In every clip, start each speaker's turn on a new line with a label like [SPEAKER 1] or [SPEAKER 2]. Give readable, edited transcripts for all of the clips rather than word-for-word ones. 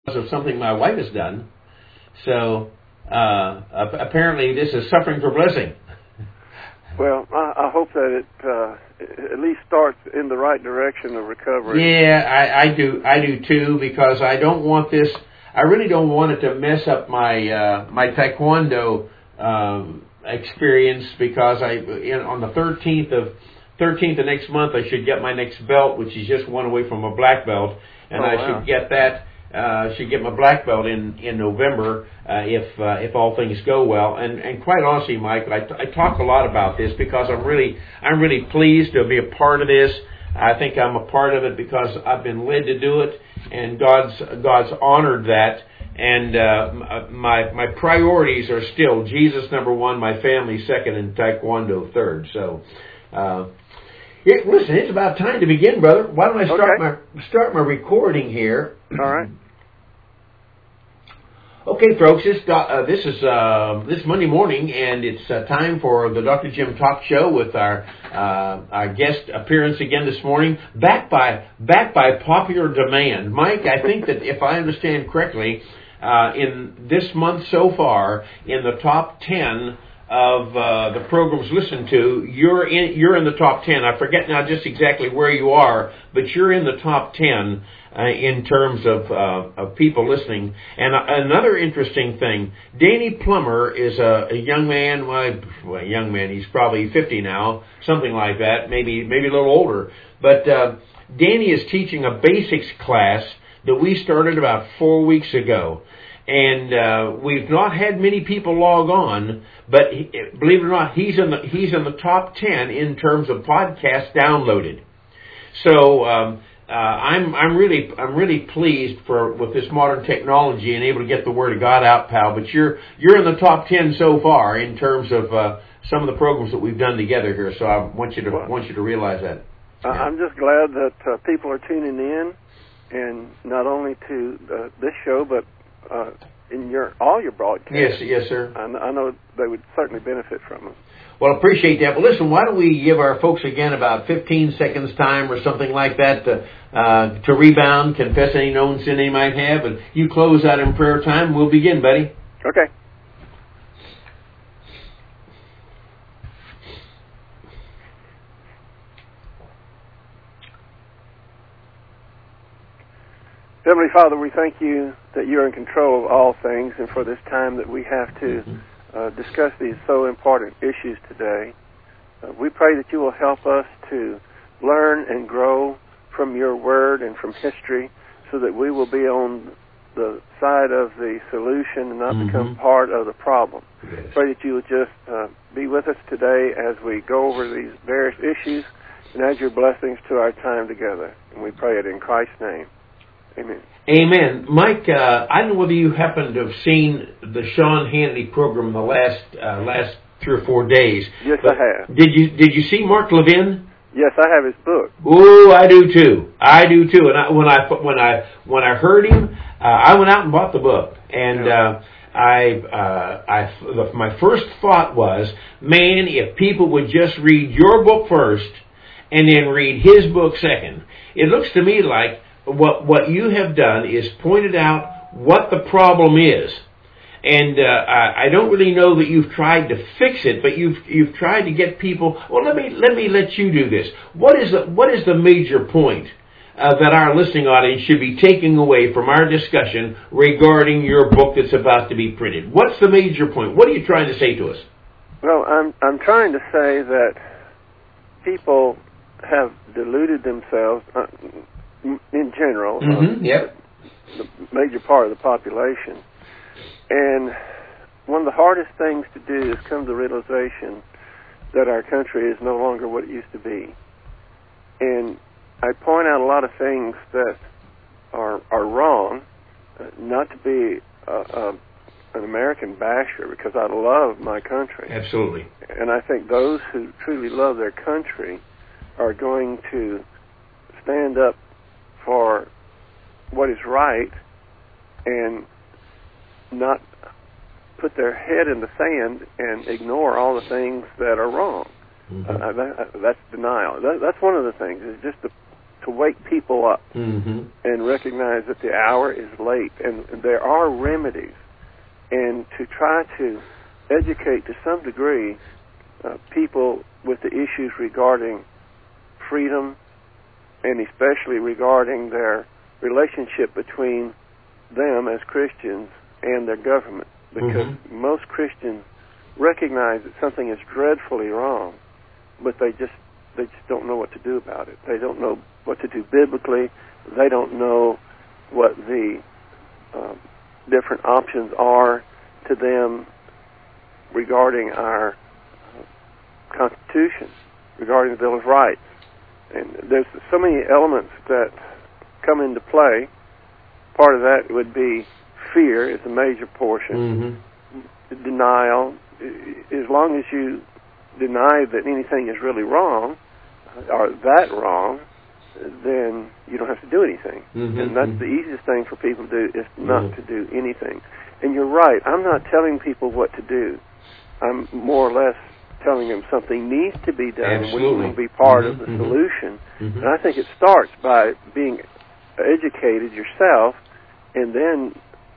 [SPEAKER 1] of something my wife has done. So apparently this is suffering for blessing.
[SPEAKER 2] Well, I hope that it at least starts in the right direction of recovery.
[SPEAKER 1] Yeah, I do too, because I don't want this. I really don't want it to mess up my my taekwondo experience, because on the 13th of next month I should get my next belt, which is just one away from a black belt, and should get that. Should get my black belt in November if all things go well. And quite honestly, Mike, I talk a lot about this because I'm really pleased to be a part of this. I think I'm a part of it because I've been led to do it, and God's honored that. And my priorities are still Jesus number one, my family second, and Taekwondo third. So. Listen, it's about time to begin, brother. Why don't I start my recording here?
[SPEAKER 2] All right.
[SPEAKER 1] Okay, folks, this is Monday morning, and it's time for the Dr. Jim Talk Show with our guest appearance again this morning, backed by popular demand. Mike, I think that if I understand correctly, in this month so far, in the top 10 of the programs listened to, you're in the top 10. I forget now just exactly where you are, but you're in the top 10 in terms of people listening. And another interesting thing, Danny Plummer is a young man. Well, young man. He's probably 50 now, something like that, maybe a little older. But Danny is teaching a basics class that we started about 4 weeks ago. And we've not had many people log on, but believe it or not, he's in the top 10 in terms of podcasts downloaded. So I'm really pleased with this modern technology and able to get the word of God out, pal. But you're in the top 10 so far in terms of some of the programs that we've done together here. So I want you to realize that. Yeah.
[SPEAKER 2] I'm just glad that people are tuning in, and not only to this show, but in all your broadcasts.
[SPEAKER 1] Yes, sir.
[SPEAKER 2] I know they would certainly benefit from them.
[SPEAKER 1] Well, appreciate that. Well, listen, why don't we give our folks again about 15 seconds time or something like that to rebound, confess any known sin they might have, and you close out in prayer time. We'll begin, buddy.
[SPEAKER 2] Okay. Heavenly Father, we thank you that you're in control of all things, and for this time that we have to discuss these so important issues today. We pray that you will help us to learn and grow from your word and from history, so that we will be on the side of the solution and not become part of the problem.
[SPEAKER 1] Yes.
[SPEAKER 2] Pray that you will just be with us today as we go over these various issues, and add your blessings to our time together. And we pray it in Christ's name. Amen.
[SPEAKER 1] Amen. Mike, I don't know whether you happen to have seen the Sean Hannity program the last 3 or 4 days.
[SPEAKER 2] Yes, I have.
[SPEAKER 1] Did you see Mark Levin?
[SPEAKER 2] Yes, I have his book.
[SPEAKER 1] Oh, I do too. And when I heard him, I went out and bought the book. And my first thought was, man, if people would just read your book first and then read his book second. It looks to me like what you have done is pointed out what the problem is. And I don't really know that you've tried to fix it, but you've tried to get people. Well, let me let you do this. What is the major point that our listening audience should be taking away from our discussion regarding your book that's about to be printed? What's the major point? What are you trying to say to us?
[SPEAKER 2] Well, I'm trying to say that people have deluded themselves in general.
[SPEAKER 1] Yep.
[SPEAKER 2] The major part of the population. And one of the hardest things to do is come to the realization that our country is no longer what it used to be. And I point out a lot of things that are wrong, not to be an American basher, because I love my country.
[SPEAKER 1] Absolutely.
[SPEAKER 2] And I think those who truly love their country are going to stand up for what is right and not put their head in the sand and ignore all the things that are wrong. That's denial. That's one of the things, is just to to wake people up
[SPEAKER 1] Mm-hmm.
[SPEAKER 2] and recognize that the hour is late and there are remedies, and to try to educate to some degree people with the issues regarding freedom, and especially regarding their relationship between them as Christians and their government, because most Christians recognize that something is dreadfully wrong, but they just don't know what to do about it. They don't know what to do biblically. They don't know what the different options are to them regarding our Constitution, regarding the Bill of Rights. And there's so many elements that come into play. Part of that would be fear is a major portion.
[SPEAKER 1] Mm-hmm.
[SPEAKER 2] Denial. As long as you deny that anything is really wrong, or that wrong, then you don't have to do anything.
[SPEAKER 1] Mm-hmm.
[SPEAKER 2] And that's the easiest thing for people to do, is not to do anything. And you're right, I'm not telling people what to do. I'm more or less telling them something needs to be done.
[SPEAKER 1] Absolutely.
[SPEAKER 2] We will be part of the solution.
[SPEAKER 1] Mm-hmm.
[SPEAKER 2] And I think it starts by being educated yourself, and then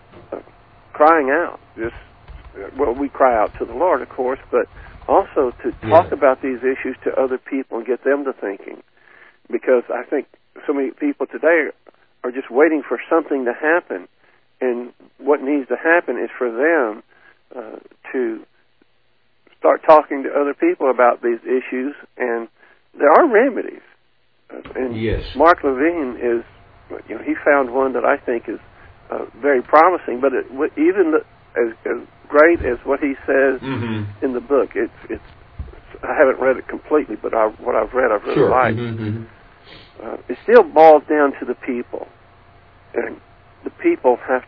[SPEAKER 2] crying out. Well, we cry out to the Lord, of course, but also to talk about these issues to other people and get them to thinking. Because I think so many people today are just waiting for something to happen, and what needs to happen is for them to start talking to other people about these issues, and there are remedies. And Mark Levine is, he found one that I think is very promising, but even as great as what he says in the book, it's I haven't read it completely, but what I've read, I've really liked. It still boils down to the people, and the people have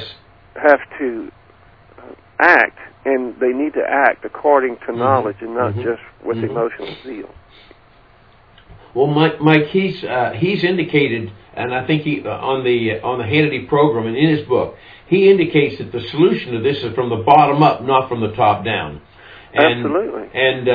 [SPEAKER 2] to act, and they need to act according to knowledge and not just with emotional zeal.
[SPEAKER 1] Well, Mike, he's indicated, and I think he on the Hannity program and in his book, he indicates that the solution to this is from the bottom up, not from the top down. And,
[SPEAKER 2] absolutely.
[SPEAKER 1] And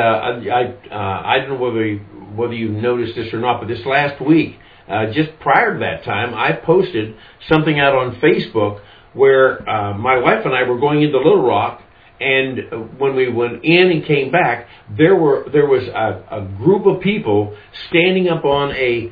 [SPEAKER 1] I don't know whether you noticed this or not, but this last week, just prior to that time, I posted something out on Facebook where my wife and I were going into Little Rock, and when we went in and came back, there was a group of people standing up on a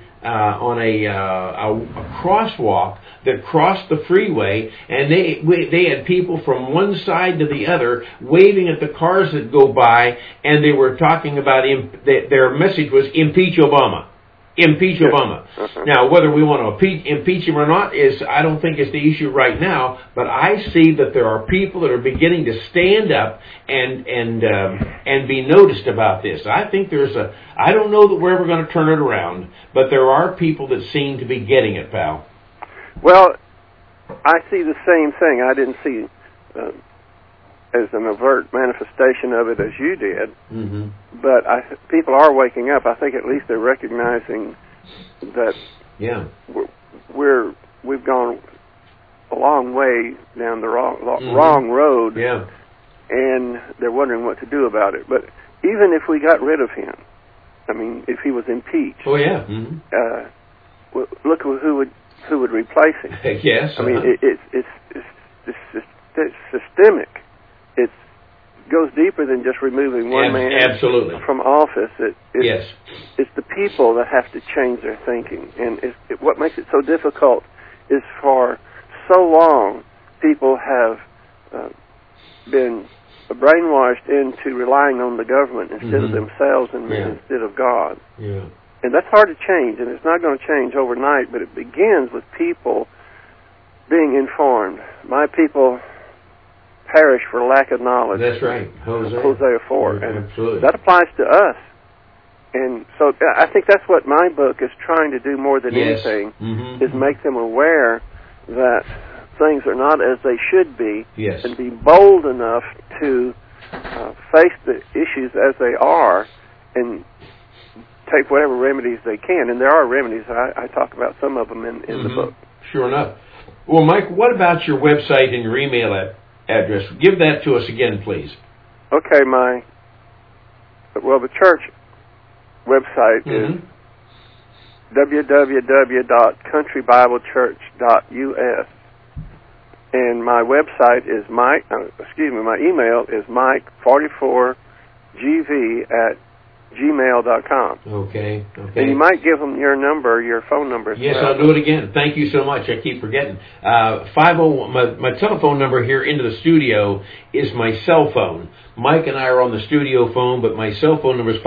[SPEAKER 1] crosswalk that crossed the freeway, and they had people from one side to the other waving at the cars that go by, and they were talking about their message was impeach Obama. Impeach Obama. Now, whether we want to impeach him or not I don't think is the issue right now, but I see that there are people that are beginning to stand up and be noticed about this. I think I don't know that we're ever going to turn it around, but there are people that seem to be getting it, pal.
[SPEAKER 2] Well, I see the same thing. I didn't see as an overt manifestation of it as you did, but people are waking up. I think at least they're recognizing that we've gone a long way down the wrong road, and they're wondering what to do about it. But even if we got rid of him, I mean, if he was impeached, look who would replace him.
[SPEAKER 1] Yes,
[SPEAKER 2] I mean, it's systemic. It goes deeper than just removing one man from office. It's the people that have to change their thinking. And what makes it so difficult is for so long people have been brainwashed into relying on the government instead of themselves and instead of God.
[SPEAKER 1] Yeah.
[SPEAKER 2] And that's hard to change, and it's not going to change overnight, but it begins with people being informed. My people perish for lack of knowledge.
[SPEAKER 1] That's right.
[SPEAKER 2] Hosea 4. And
[SPEAKER 1] absolutely.
[SPEAKER 2] that applies to us. And so I think that's what my book is trying to do more than anything, is make them aware that things are not as they should be, and be bold enough to face the issues as they are and take whatever remedies they can. And there are remedies. I talk about some of them in the book.
[SPEAKER 1] Sure enough. Well, Mike, what about your website and your email address? Give that to us again, please.
[SPEAKER 2] Okay, the church website is www.countrybiblechurch.us. And my website is my email is mike44gv@gmail.com.
[SPEAKER 1] Okay.
[SPEAKER 2] And you might give them your phone number.
[SPEAKER 1] Yes, I'll do it again. Thank you so much. I keep forgetting. 501. My telephone number here into the studio is my cell phone. Mike and I are on the studio phone, but my cell phone number is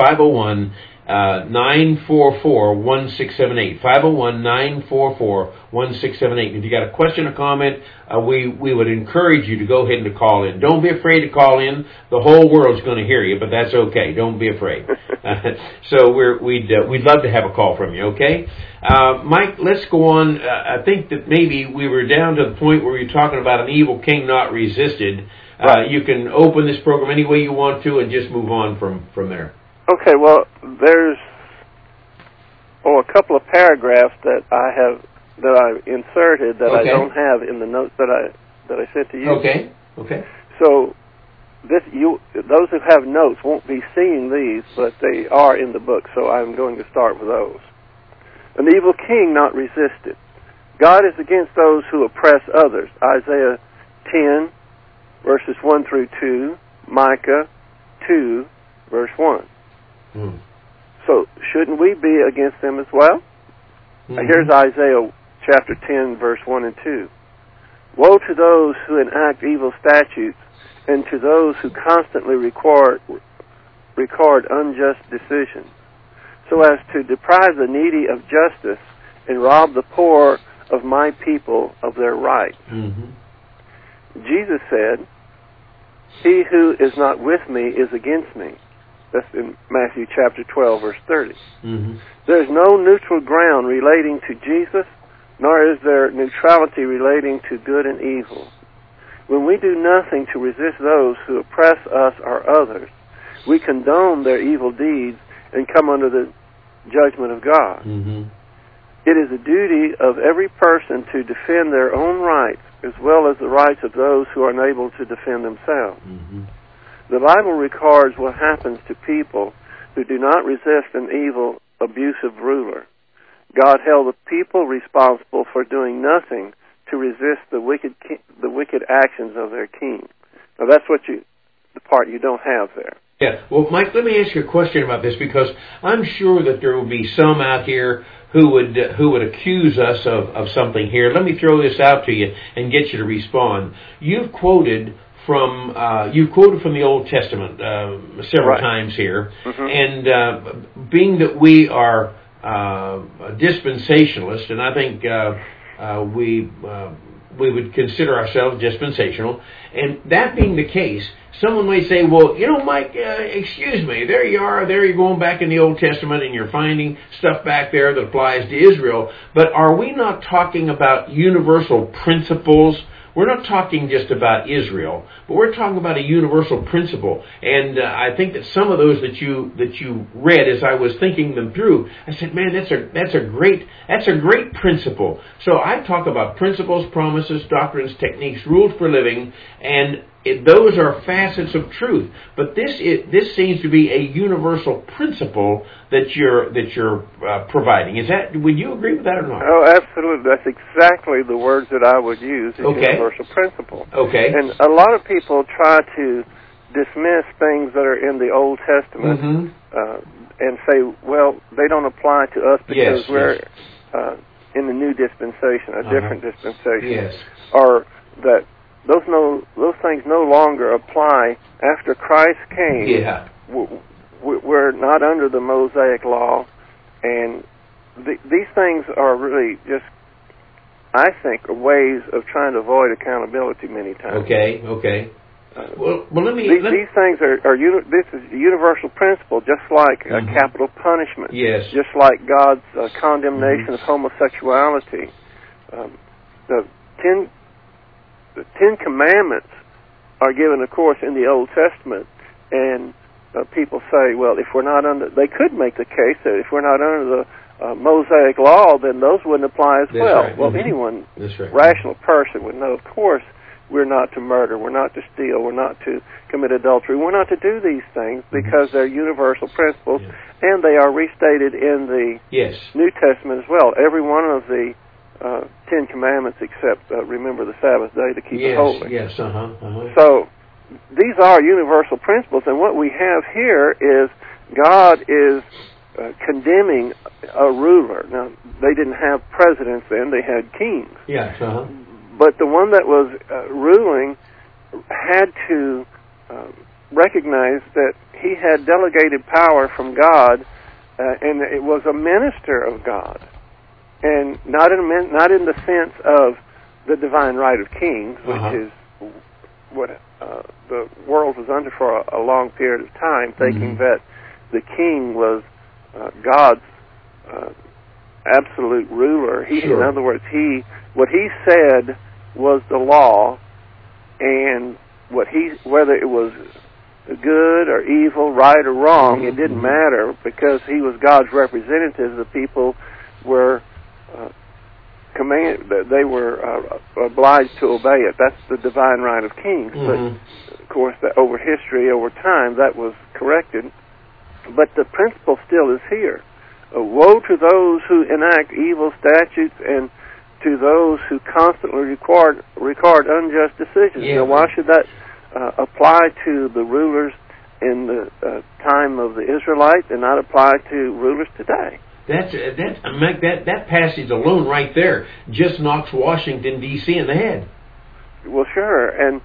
[SPEAKER 1] 501-944-1678. 501-944-1678. If you got a question or comment, we would encourage you to go ahead and to call in. Don't be afraid to call in. The whole world's going to hear you, but that's okay. Don't be afraid. So we'd love to have a call from you. Okay, Mike. Let's go on. I think that maybe we were down to the point where you're talking about an evil king not resisted.
[SPEAKER 2] Right.
[SPEAKER 1] You can open this program any way you want to, and just move on from there.
[SPEAKER 2] Okay, well, there's a couple of paragraphs that I inserted that I don't have in the notes that I sent to you.
[SPEAKER 1] Okay.
[SPEAKER 2] So those who have notes won't be seeing these, but they are in the book, so I'm going to start with those. An evil king not resisted. God is against those who oppress others. Isaiah 10, verses 1 through 2, Micah 2, verse 1. So shouldn't we be against them as well? Here's Isaiah chapter 10, verse 1 and 2. Woe to those who enact evil statutes, and to those who constantly record unjust decisions, so as to deprive the needy of justice and rob the poor of my people of their rights. Jesus said, "He who is not with me is against me." That's in Matthew chapter 12, verse 30. There's no neutral ground relating to Jesus, nor is there neutrality relating to good and evil. When we do nothing to resist those who oppress us or others, we condone their evil deeds and come under the judgment of God. It is the duty of every person to defend their own rights as well as the rights of those who are unable to defend themselves. The Bible records what happens to people who do not resist an evil, abusive ruler. God held the people responsible for doing nothing to resist the wicked actions of their king. Now that's the part you don't have there.
[SPEAKER 1] Yeah. Well, Mike, let me ask you a question about this, because I'm sure that there will be some out here who would accuse us of something here. Let me throw this out to you and get you to respond. You've quoted from the Old Testament several times here, and being that we are dispensationalists, and I think we would consider ourselves dispensational, and that being the case, someone may say, well, Mike, excuse me, there you are, there you're going back in the Old Testament and you're finding stuff back there that applies to Israel, but are we not talking about universal principles? We're not talking just about Israel, but we're talking about a universal principle. And I think that some of those that you read, as I was thinking them through, I said, man, that's a great principle. So I talk about principles, promises, doctrines, techniques, rules for living, and those are facets of truth. But this seems to be a universal principle that you're providing. Would you agree with that or not?
[SPEAKER 2] Oh, absolutely. That's exactly the words that I would use. Universal principle.
[SPEAKER 1] Okay.
[SPEAKER 2] And a lot of people try to dismiss things that are in the Old Testament and say, well, they don't apply to us because we're in the new dispensation, a different dispensation, or that those things no longer apply after Christ came.
[SPEAKER 1] Yeah.
[SPEAKER 2] We're not under the Mosaic law, and these things are really just, I think, ways of trying to avoid accountability many times.
[SPEAKER 1] Okay. Well,
[SPEAKER 2] these things this is a universal principle, just like capital punishment.
[SPEAKER 1] Yes.
[SPEAKER 2] Just like God's condemnation of homosexuality. The Ten Commandments are given, of course, in the Old Testament, and people say, well, if we're not under, they could make the case that if we're not under the Mosaic law, then those wouldn't apply as well.
[SPEAKER 1] Right.
[SPEAKER 2] Well, anyone, rational person, would know, of course, we're not to murder, we're not to steal, we're not to commit adultery, we're not to do these things because they're universal principles, and they are restated in the New Testament as well. Every one of the 10 Commandments except remember the Sabbath day to keep it holy. So these are universal principles, and what we have here is God is condemning a ruler. Now, they didn't have presidents then, they had kings. But the one that was ruling had to recognize that he had delegated power from God, and it was a minister of God. And not in the sense of the divine right of kings, which is what the world was under for a long period of time, thinking that the king was God's absolute ruler. In other words, what he said was the law, and whether it was good or evil, right or wrong, it didn't matter because he was God's representative. The people were they were obliged to obey it. That's the divine right of kings. But of course, over history, over time, that was corrected. But the principle still is here. Woe to those who enact evil statutes and to those who constantly record unjust decisions. Now, why should that apply to the rulers in the time of the Israelites and not apply to rulers today?
[SPEAKER 1] That passage alone right there just knocks Washington, D.C. in the head.
[SPEAKER 2] Well, sure. And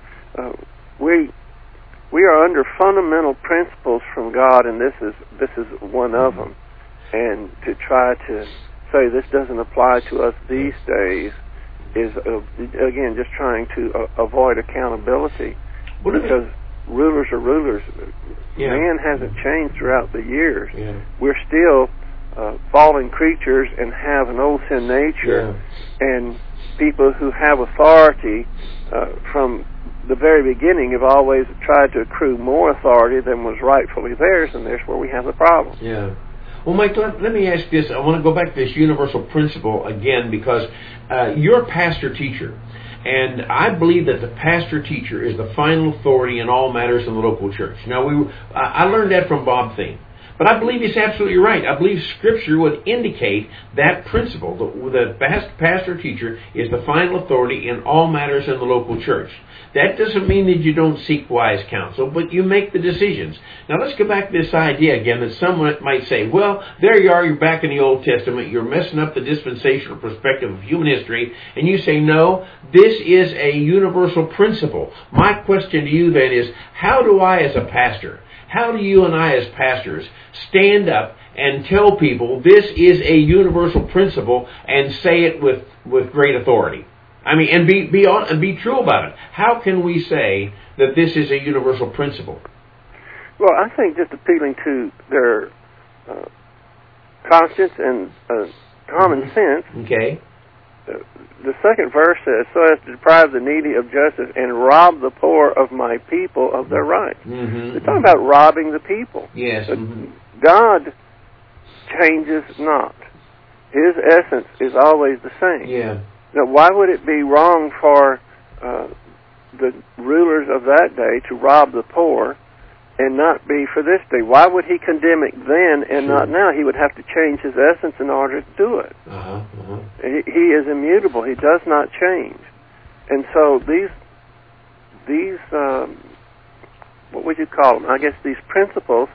[SPEAKER 2] we are under fundamental principles from God, and this is one of them. And to try to say this doesn't apply to us these days is, again, just trying to avoid accountability. Because rulers are rulers. Man hasn't changed throughout the years. We're still fallen creatures and have an old sin nature. And people who have authority from the very beginning have always tried to accrue more authority than was rightfully theirs, and there's where we have the problem.
[SPEAKER 1] Well, Mike, let me ask this. I want to go back to this universal principle again because you're a pastor-teacher, and I believe that the pastor-teacher is the final authority in all matters in the local church. Now, I learned that from Bob Thien. But I believe he's absolutely right. I believe Scripture would indicate that principle. The pastor-teacher is the final authority in all matters in the local church. That doesn't mean that you don't seek wise counsel, but you make the decisions. Now let's go back to this idea again that someone might say, well, there you are, you're back in the Old Testament, you're messing up the dispensational perspective of human history, and you say, no, this is a universal principle. My question to you then is, how do I as a pastor, how do you and I as pastors stand up and tell people this is a universal principle and say it with great authority? I mean, and be true about it. How can we say that this is a universal principle?
[SPEAKER 2] Well, I think just appealing to their conscience and common sense.
[SPEAKER 1] Okay.
[SPEAKER 2] The second verse says, so as to deprive the needy of justice and rob the poor of my people of their rights. They're talking about robbing the people.
[SPEAKER 1] Yes.
[SPEAKER 2] God changes not. His essence is always the same. Now, why would it be wrong for the rulers of that day to rob the poor and not be for this day? Why would he condemn it then and not now? He would have to change his essence in order to do it. He is immutable. He does not change. And so these what would you call them? I guess these principles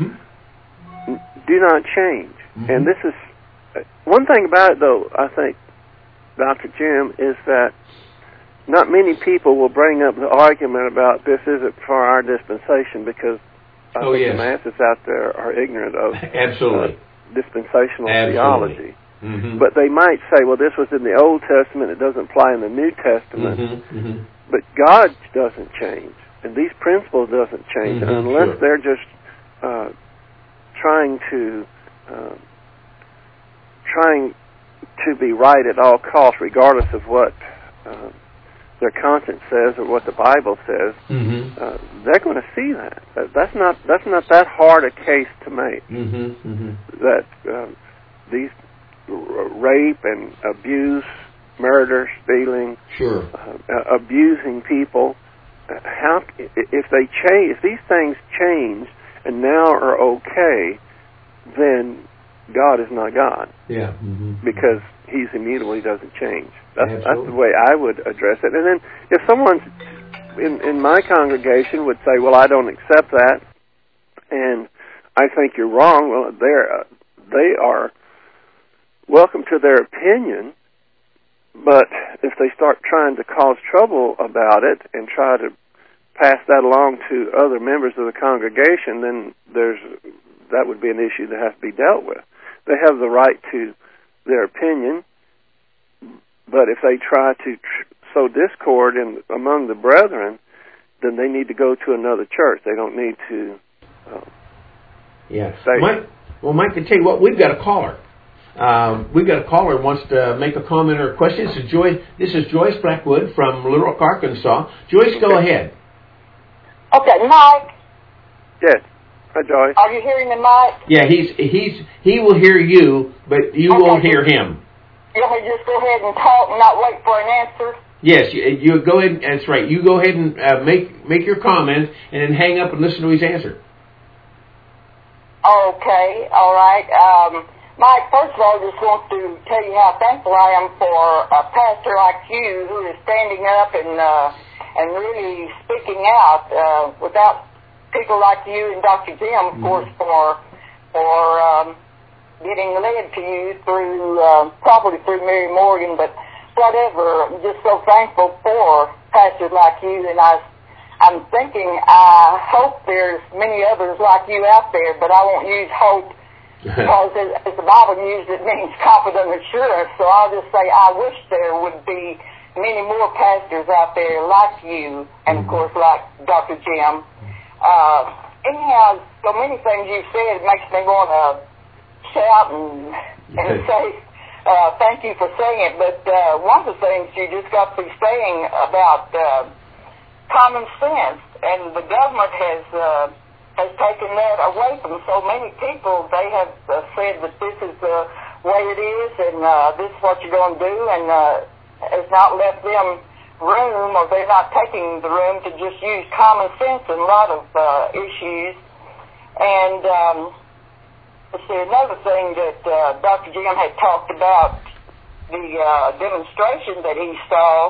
[SPEAKER 2] do not change. And this is one thing about it, though, I think, Dr. Jim, is that not many people will bring up the argument about this isn't for our dispensation because I think the masses out there are ignorant of dispensational theology. But they might say, well, this was in the Old Testament, it doesn't apply in the New Testament. But God doesn't change, and these principles doesn't change, unless they're just trying to be right at all costs, regardless of what their conscience says or what the Bible says. They're going to see that. That's not that hard a case to make. That these rape and abuse murder, stealing,
[SPEAKER 1] sure,
[SPEAKER 2] abusing people. How if they change, if these things change and now are okay, then God is not God.
[SPEAKER 1] Yeah,
[SPEAKER 2] because He's immutable; He doesn't change. That's the way I would address it. And then if someone in my congregation would say, "Well, I don't accept that," and I think you're wrong, well, they are welcome to their opinion. But if they start trying to cause trouble about it and try to pass that along to other members of the congregation, then that would be an issue that has to be dealt with. They have the right to their opinion, but if they try to sow discord among the brethren, then they need to go to another church. They don't need to say...
[SPEAKER 1] Mike, I tell you what, we've got a caller. We've got a caller who wants to make a comment or a question. This is Joyce Blackwood from Little Rock, Arkansas. Joyce, go ahead.
[SPEAKER 3] Okay, Mike.
[SPEAKER 2] Yes. Hi, Joyce.
[SPEAKER 3] Are you hearing me, Mike?
[SPEAKER 1] Yeah, he will hear you, but you won't hear him.
[SPEAKER 3] You want me to just go ahead and talk and not wait for an answer?
[SPEAKER 1] Yes, you go ahead. That's right. You go ahead and make your comment, and then hang up and listen to his answer.
[SPEAKER 3] Okay, all right. Mike, first of all, I just want to tell you how thankful I am for a pastor like you who is standing up and really speaking out without people like you and Dr. Jim, of course, for getting led to you through probably through Mary Morgan, but whatever. I'm just so thankful for pastors like you, and I'm thinking I hope there's many others like you out there, but I won't use hope. Because as the Bible uses, it means confident assurance. So I'll just say I wish there would be many more pastors out there like you, and of course like Dr. Jim. Anyhow, so many things you've said makes me want to shout and say thank you for saying it. But one of the things you just got to be saying about common sense, and the government has taken that away from so many people. They have said that this is the way it is, and this is what you're going to do, and has not left them room, or they're not taking the room to just use common sense in a lot of issues. And another thing that Dr. Jim had talked about, the demonstration that he saw,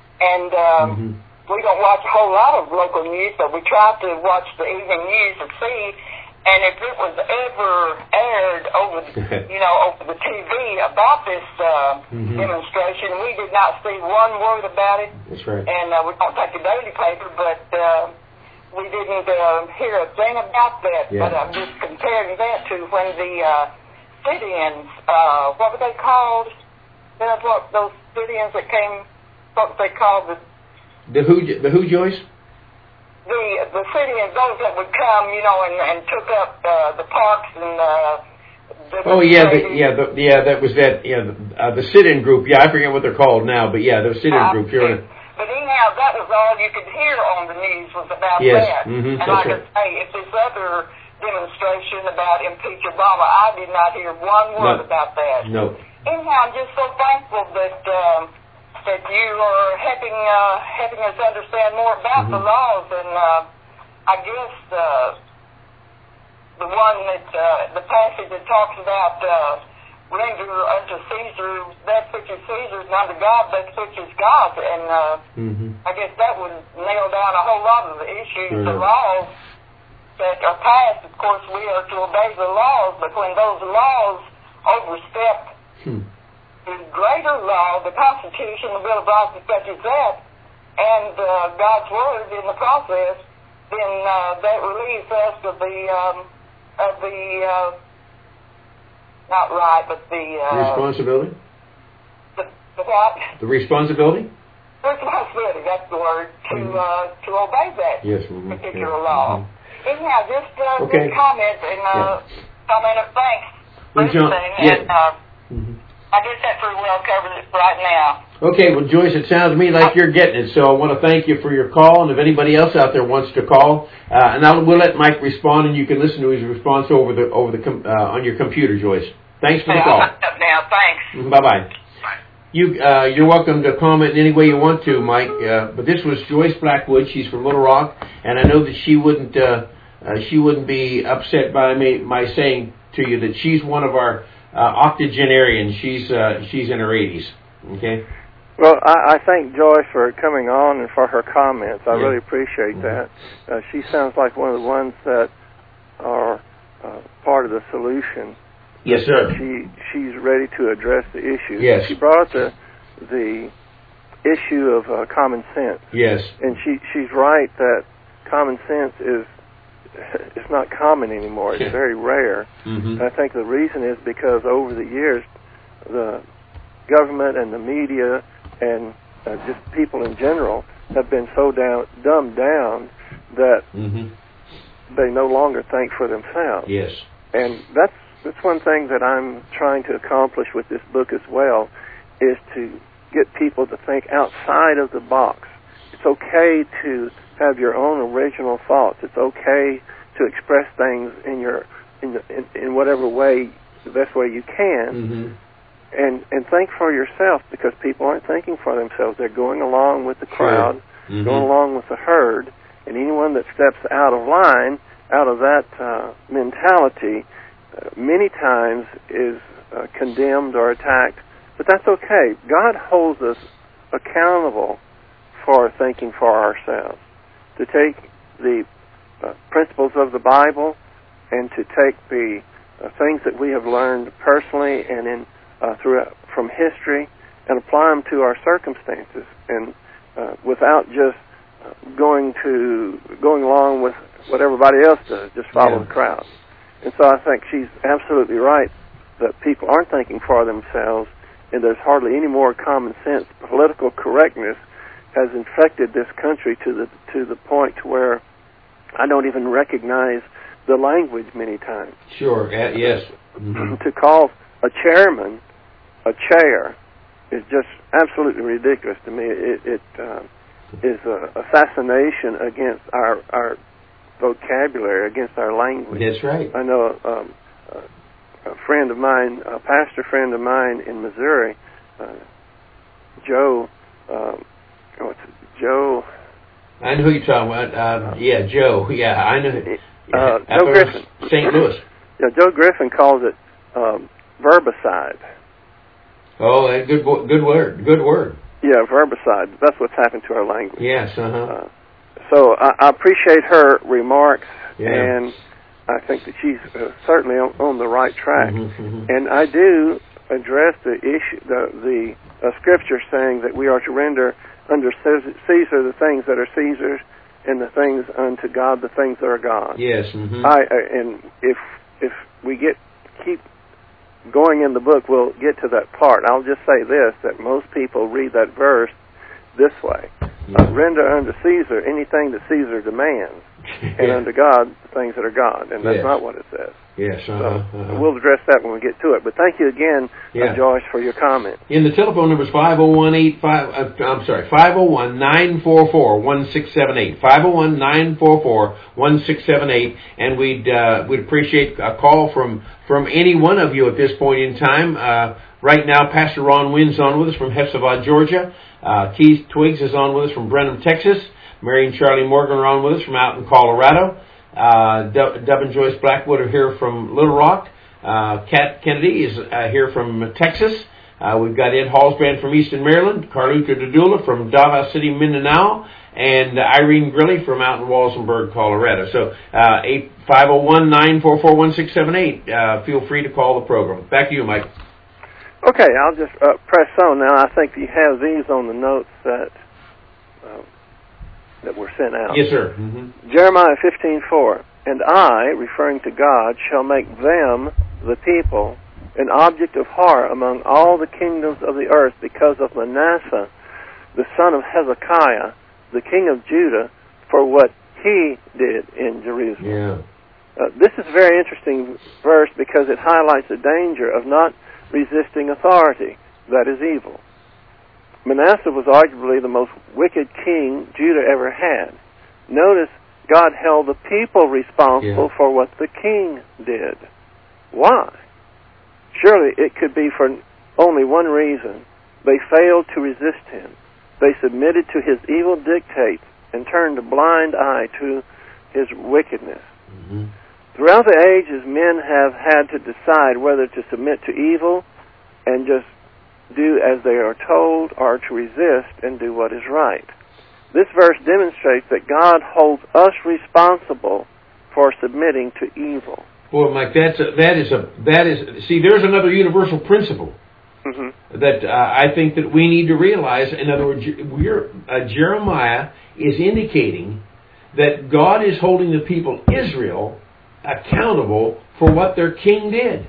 [SPEAKER 3] and we don't watch a whole lot of local news, but we try to watch the evening news to see. And if it was ever aired over the TV about this demonstration, we did not see one word about it.
[SPEAKER 1] That's right. And
[SPEAKER 3] we don't take the daily paper, but we didn't hear a thing about that. Yeah. But I'm just comparing that to when the sit-ins, what were they called? Those sit-ins that came, what were they called?
[SPEAKER 1] The who, Joyce?
[SPEAKER 3] The city and those that would come, and took up the parks and
[SPEAKER 1] that was that. Yeah, the sit-in group. Yeah, I forget what they're called now, but yeah, the sit-in group.
[SPEAKER 3] But anyhow, that was all you could hear on the news was about that. And like I say, if this other demonstration about impeach Obama, I did not hear one word about that.
[SPEAKER 1] No.
[SPEAKER 3] Anyhow, I'm just so thankful that you are helping us understand more about the laws, and I guess the one that the passage that talks about render unto Caesar that which is Caesar's, and unto God that which is God's, and I guess that would nail down a whole lot of the issues, the laws that are passed. Of course, we are to obey the laws, but when those laws overstep the greater law, the Constitution, the Bill of Rights, such as that, and God's Word in the process, then that relieves us of the not right, but the
[SPEAKER 1] responsibility.
[SPEAKER 3] The what?
[SPEAKER 1] The responsibility.
[SPEAKER 3] Responsibility. That's the word to obey that particular law. Anyhow, just good comment and comment of thanks for everything. And, I guess that pretty well covers it right now.
[SPEAKER 1] Okay, well, Joyce, it sounds to me like you're getting it, so I want to thank you for your call, and if anybody else out there wants to call, we'll let Mike respond, and you can listen to his response on your computer, Joyce. Thanks for the call.
[SPEAKER 3] Now, thanks.
[SPEAKER 1] Bye-bye. You're welcome to comment in any way you want to, Mike. But this was Joyce Blackwood. She's from Little Rock, and I know that she wouldn't be upset by my saying to you that she's one of our octogenarians. She's in her 80s. Okay.
[SPEAKER 2] Well, I thank Joyce for coming on and for her comments. I really appreciate that. She sounds like one of the ones that are part of the solution.
[SPEAKER 1] Yes, sir.
[SPEAKER 2] She's ready to address the issue.
[SPEAKER 1] Yes.
[SPEAKER 2] She brought the issue of common sense.
[SPEAKER 1] Yes.
[SPEAKER 2] And she's right that common sense it's not common anymore. It's very rare.
[SPEAKER 1] Mm-hmm.
[SPEAKER 2] I think the reason is because over the years, the government and the media and just people in general have been so dumbed down that they no longer think for themselves.
[SPEAKER 1] Yes.
[SPEAKER 2] And that's one thing that I'm trying to accomplish with this book as well, is to get people to think outside of the box. It's okay to have your own original thoughts. It's okay to express things in whatever way, the best way you can, and think for yourself, because people aren't thinking for themselves. They're going along with the crowd, going along with the herd, and anyone that steps out of line, out of that mentality, many times is condemned or attacked. But that's okay. God holds us accountable for thinking for ourselves, to take the principles of the Bible and to take the things that we have learned personally and from history and apply them to our circumstances, and without just going along with what everybody else does, just follow the crowd. And so I think she's absolutely right that people aren't thinking for themselves, and there's hardly any more common sense. Political correctness has infected this country to the point to where I don't even recognize the language many times.
[SPEAKER 1] Sure. Yes.
[SPEAKER 2] To call a chairman a chair is just absolutely ridiculous to me. It is an assassination against our vocabulary, against our language.
[SPEAKER 1] That's right.
[SPEAKER 2] I know a friend of mine, a pastor friend of mine in Missouri, Joe. Joe.
[SPEAKER 1] I know who you're talking about. Joe. Yeah, I know.
[SPEAKER 2] Joe Griffin.
[SPEAKER 1] St. Louis.
[SPEAKER 2] Yeah, Joe Griffin calls it verbicide.
[SPEAKER 1] Oh, good word. Good word.
[SPEAKER 2] Yeah, verbicide. That's what's happened to our language.
[SPEAKER 1] Yes.
[SPEAKER 2] So I appreciate her remarks, and I think that she's certainly on the right track. And I do address the issue, the scripture saying that we are to render under Caesar the things that are Caesar's, and the things unto God the things that are God's.
[SPEAKER 1] Yes.
[SPEAKER 2] And if we keep going in the book, we'll get to that part. I'll just say this, that most people read that verse this way. Render unto Caesar anything that Caesar demands, and unto God the things that are God. And that's not what it says.
[SPEAKER 1] Yes.
[SPEAKER 2] So we'll address that when we get to it. But thank you again, Joyce, for your comment.
[SPEAKER 1] And the telephone number is 501-944-1678. 501-944-1678. And we'd appreciate a call from any one of you at this point in time. Right now, Pastor Ron Wynn's on with us from Hepzibah, Georgia. Keith Twiggs is on with us from Brenham, Texas. Mary and Charlie Morgan are on with us from out in Colorado. Dub and Joyce Blackwood are here from Little Rock. Kat Kennedy is here from Texas. We've got Ed Hallsband from Eastern Maryland. Carluta Dudula from Davao City, Mindanao. And Irene Grilly from out in Walsenburg, Colorado. So 501-944-1678. Feel free to call the program. Back to you, Mike.
[SPEAKER 2] Okay, I'll just press on now. I think you have these on the notes that were sent out.
[SPEAKER 1] Yes, sir.
[SPEAKER 2] Jeremiah 15:4. And I, referring to God, shall make them, the people, an object of horror among all the kingdoms of the earth because of Manasseh, the son of Hezekiah, the king of Judah, for what he did in Jerusalem.
[SPEAKER 1] Yeah.
[SPEAKER 2] This is a very interesting verse because it highlights the danger of not resisting authority. That is evil. Manasseh was arguably the most wicked king Judah ever had. Notice God held the people responsible for what the king did. Why? Surely it could be for only one reason. They failed to resist him. They submitted to his evil dictates and turned a blind eye to his wickedness.
[SPEAKER 1] Mm-hmm.
[SPEAKER 2] Throughout the ages, men have had to decide whether to submit to evil and just do as they are told, or to resist and do what is right. This verse demonstrates that God holds us responsible for submitting to evil.
[SPEAKER 1] Boy, Mike, that is. See, there's another universal principle that I think that we need to realize. In other words, Jeremiah is indicating that God is holding the people Israel accountable for what their king did.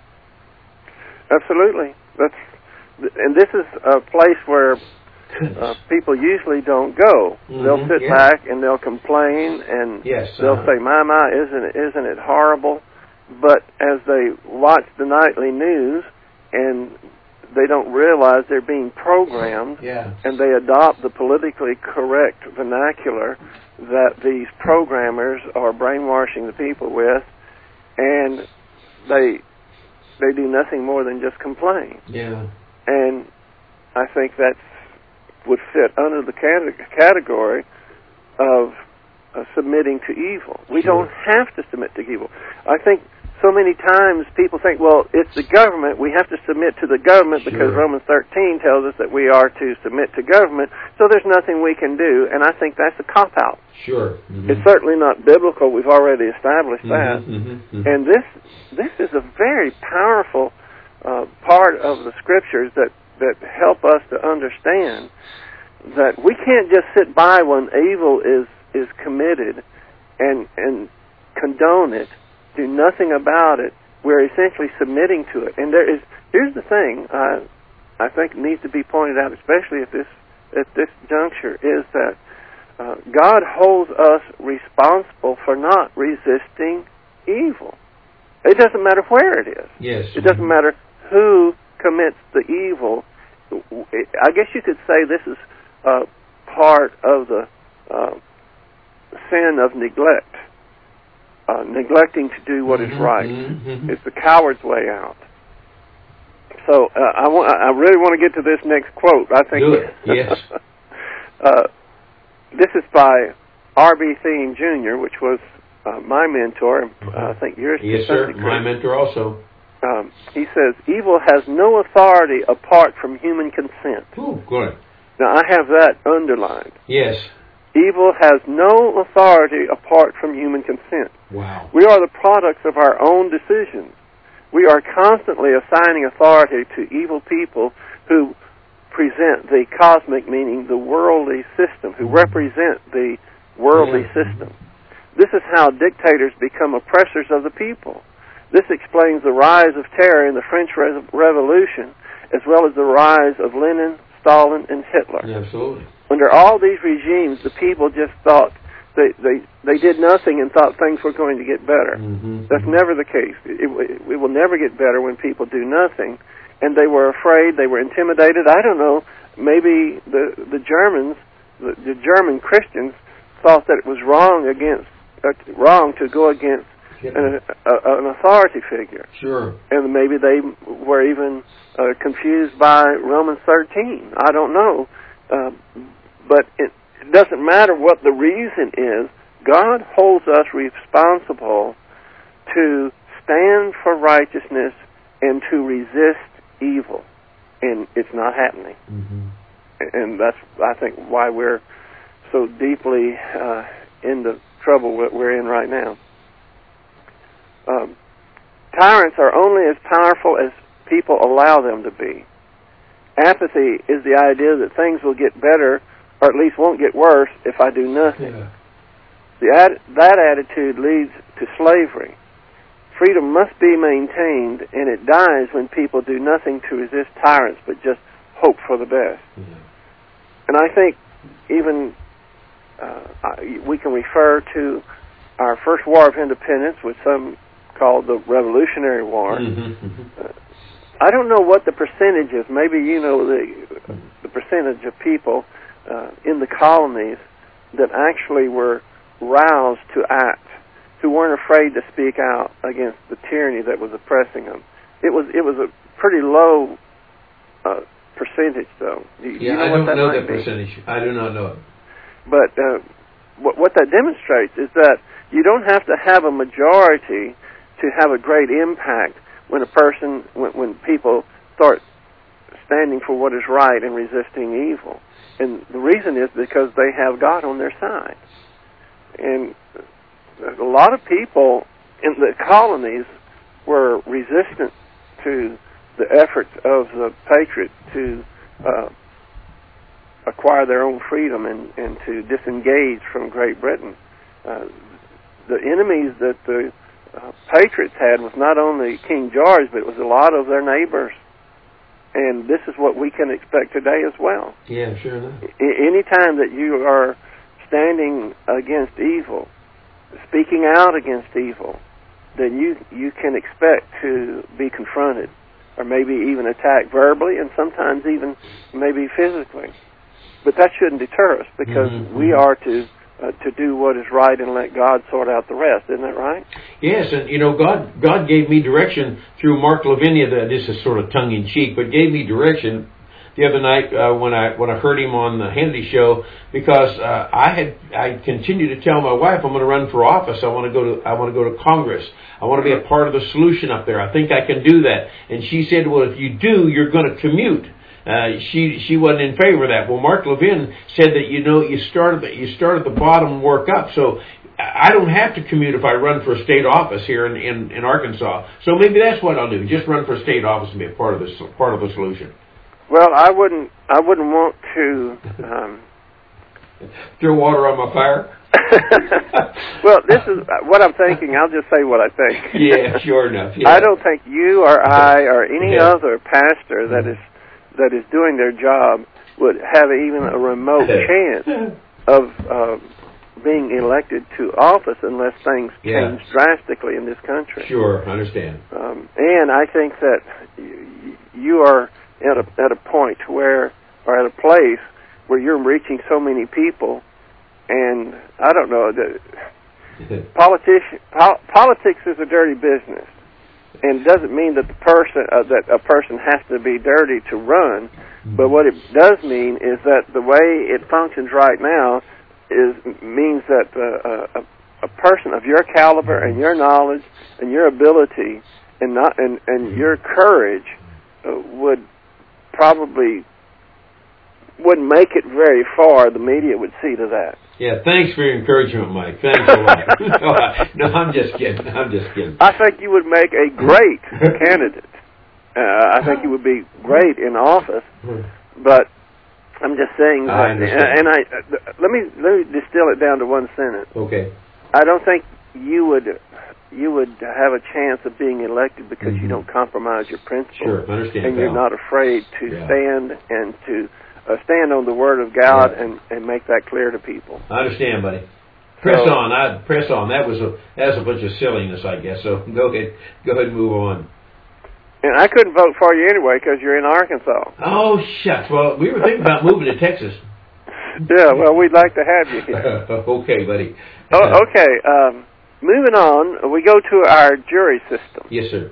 [SPEAKER 2] Absolutely. And this is a place where people usually don't go.
[SPEAKER 1] Mm-hmm.
[SPEAKER 2] They'll sit back and they'll complain and they'll say, "My, isn't it horrible?" But as they watch the nightly news and they don't realize they're being programmed, and they adopt the politically correct vernacular that these programmers are brainwashing the people with, and they do nothing more than just complain.
[SPEAKER 1] Yeah.
[SPEAKER 2] And I think that would fit under the category of submitting to evil. We don't have to submit to evil. I think so many times people think, well, it's the government, we have to submit to the government because Romans 13 tells us that we are to submit to government, so there's nothing we can do, and I think that's a cop-out.
[SPEAKER 1] Sure. Mm-hmm.
[SPEAKER 2] It's certainly not biblical, we've already established that. And this is a very powerful part of the Scriptures that help us to understand that we can't just sit by when evil is committed and condone it, do nothing about it. We're essentially submitting to it. And here's the thing I think needs to be pointed out, especially at this juncture, is that God holds us responsible for not resisting evil. It doesn't matter where it is.
[SPEAKER 1] Yes.
[SPEAKER 2] It doesn't matter who commits the evil. I guess you could say this is part of the sin of neglect. Neglecting to do what is right. It's the coward's way out. So I really want to get to this next quote. I think.
[SPEAKER 1] Do it. Yes.
[SPEAKER 2] This is by R.B. Thieme Jr., which was my mentor, and I think yours.
[SPEAKER 1] Yes, sir. My mentor also.
[SPEAKER 2] He says, "Evil has no authority apart from human consent."
[SPEAKER 1] Oh, good.
[SPEAKER 2] Now I have that underlined.
[SPEAKER 1] Yes.
[SPEAKER 2] Evil has no authority apart from human consent.
[SPEAKER 1] Wow.
[SPEAKER 2] We are the products of our own decisions. We are constantly assigning authority to evil people who present the cosmic, meaning the worldly system, who represent the worldly system. This is how dictators become oppressors of the people. This explains the rise of terror in the French Revolution, as well as the rise of Lenin, Stalin, and Hitler.
[SPEAKER 1] Yeah, absolutely.
[SPEAKER 2] Under all these regimes, the people just thought they did nothing and thought things were going to get better. That's never the case. It will never get better when people do nothing. And they were afraid, they were intimidated. I don't know, maybe the Germans, the German Christians, thought that it was wrong to go against an authority figure.
[SPEAKER 1] Sure. And
[SPEAKER 2] maybe they were even confused by Romans 13. I don't know. But it doesn't matter what the reason is. God holds us responsible to stand for righteousness and to resist evil. And it's not happening. And that's, I think, why we're so deeply in the trouble that we're in right now. Tyrants are only as powerful as people allow them to be. Apathy is the idea that things will get better, or at least won't get worse, if I do nothing. That attitude leads to slavery. Freedom must be maintained, and it dies when people do nothing to resist tyrants, but just hope for the best. And I think even we can refer to our first War of Independence, which some call the Revolutionary War. I don't know what the percentage is. Maybe you know the percentage of people in the colonies that actually were roused to act, who weren't afraid to speak out against the tyranny that was oppressing them. It was a pretty low percentage, though.
[SPEAKER 1] Yeah, I don't know that percentage. I do not know it.
[SPEAKER 2] But what that demonstrates is that you don't have to have a majority to have a great impact when when people start standing for what is right and resisting evil. And the reason is because they have God on their side. And a lot of people in the colonies were resistant to the efforts of the patriots to acquire their own freedom and to disengage from Great Britain. The enemies that the patriots had was not only King George, but it was a lot of their neighbors. And this is what we can expect today as well.
[SPEAKER 1] Yeah, sure enough.
[SPEAKER 2] Any time that you are standing against evil, speaking out against evil, then you can expect to be confronted, or maybe even attacked verbally, and sometimes even maybe physically. But that shouldn't deter us, because we are to do what is right and let God sort out the rest. Isn't that right?
[SPEAKER 1] Yes, and God gave me direction through Mark Lavinia. This is sort of tongue-in-cheek, but gave me direction the other night when I heard him on the Hannity show, because I continued to tell my wife I'm going to run for office. I want to go to Congress. I want to be a part of the solution up there. I think I can do that. And she said, well, if you do, you're going to commute. She wasn't in favor of that. Well, Mark Levin said that you start at the bottom and work up. So I don't have to commute if I run for a state office here in Arkansas. So maybe that's what I'll do. Just run for a state office and be a part of the solution.
[SPEAKER 2] Well, I wouldn't want to
[SPEAKER 1] throw water on my fire.
[SPEAKER 2] Well, this is what I'm thinking. I'll just say what I think.
[SPEAKER 1] Yeah, sure enough. Yeah.
[SPEAKER 2] I don't think you or I or any other pastor that is doing their job would have even a remote chance of being elected to office unless things change drastically in this country.
[SPEAKER 1] Sure, I understand.
[SPEAKER 2] And I think that you are at a point where, or at a place where you're reaching so many people, and I don't know, politics is a dirty business. And it doesn't mean that that a person has to be dirty to run, but what it does mean is that the way it functions right now means that a person of your caliber and your knowledge and your ability and your courage wouldn't make it very far. The media would see to that.
[SPEAKER 1] Yeah, thanks for your encouragement, Mike. Thanks a lot. No, I'm just kidding.
[SPEAKER 2] I think you would make a great candidate. I think you would be great in office. But I'm just saying that.
[SPEAKER 1] I understand.
[SPEAKER 2] Let me distill it down to one sentence.
[SPEAKER 1] Okay.
[SPEAKER 2] I don't think you would have a chance of being elected because you don't compromise your principles.
[SPEAKER 1] Sure, I understand.
[SPEAKER 2] And you're not afraid to stand and to stand on the Word of God and make that clear to people.
[SPEAKER 1] I understand, buddy. Press on. That was a bunch of silliness, I guess. So go ahead and move on.
[SPEAKER 2] And I couldn't vote for you anyway because you're in Arkansas.
[SPEAKER 1] Oh, shucks. Well, we were thinking about moving to Texas.
[SPEAKER 2] Yeah, well, we'd like to have you here.
[SPEAKER 1] Okay, buddy.
[SPEAKER 2] Okay. Moving on, we go to our jury system.
[SPEAKER 1] Yes, sir.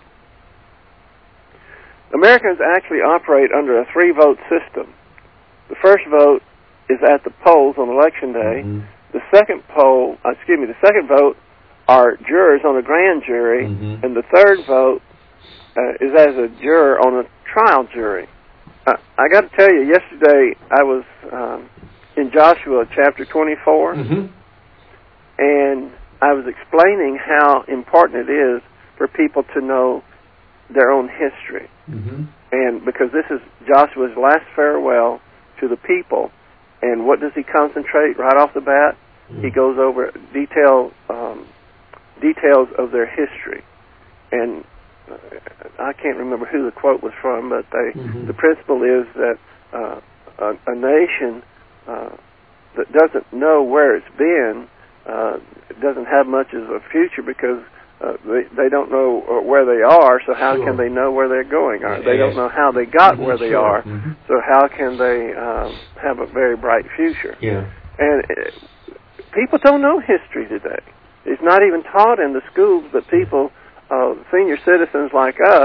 [SPEAKER 2] Americans actually operate under a 3-vote system. The first vote is at the polls on Election Day.
[SPEAKER 1] Mm-hmm.
[SPEAKER 2] The second vote are jurors on a grand jury, and the third vote is as a juror on a trial jury. I got to tell you, yesterday I was in Joshua chapter 24, and I was explaining how important it is for people to know their own history. And because this is Joshua's last farewell to the people, and what does he concentrate right off the bat? He goes over details of their history. And I can't remember who the quote was from, but the principle is that a nation that doesn't know where it's been doesn't have much of a future because they don't know where they are, so how can they know where they're going? They don't know how they got where they are, so how can they have a very bright future? And people don't know history today. It's not even taught in the schools, but people, senior citizens like us,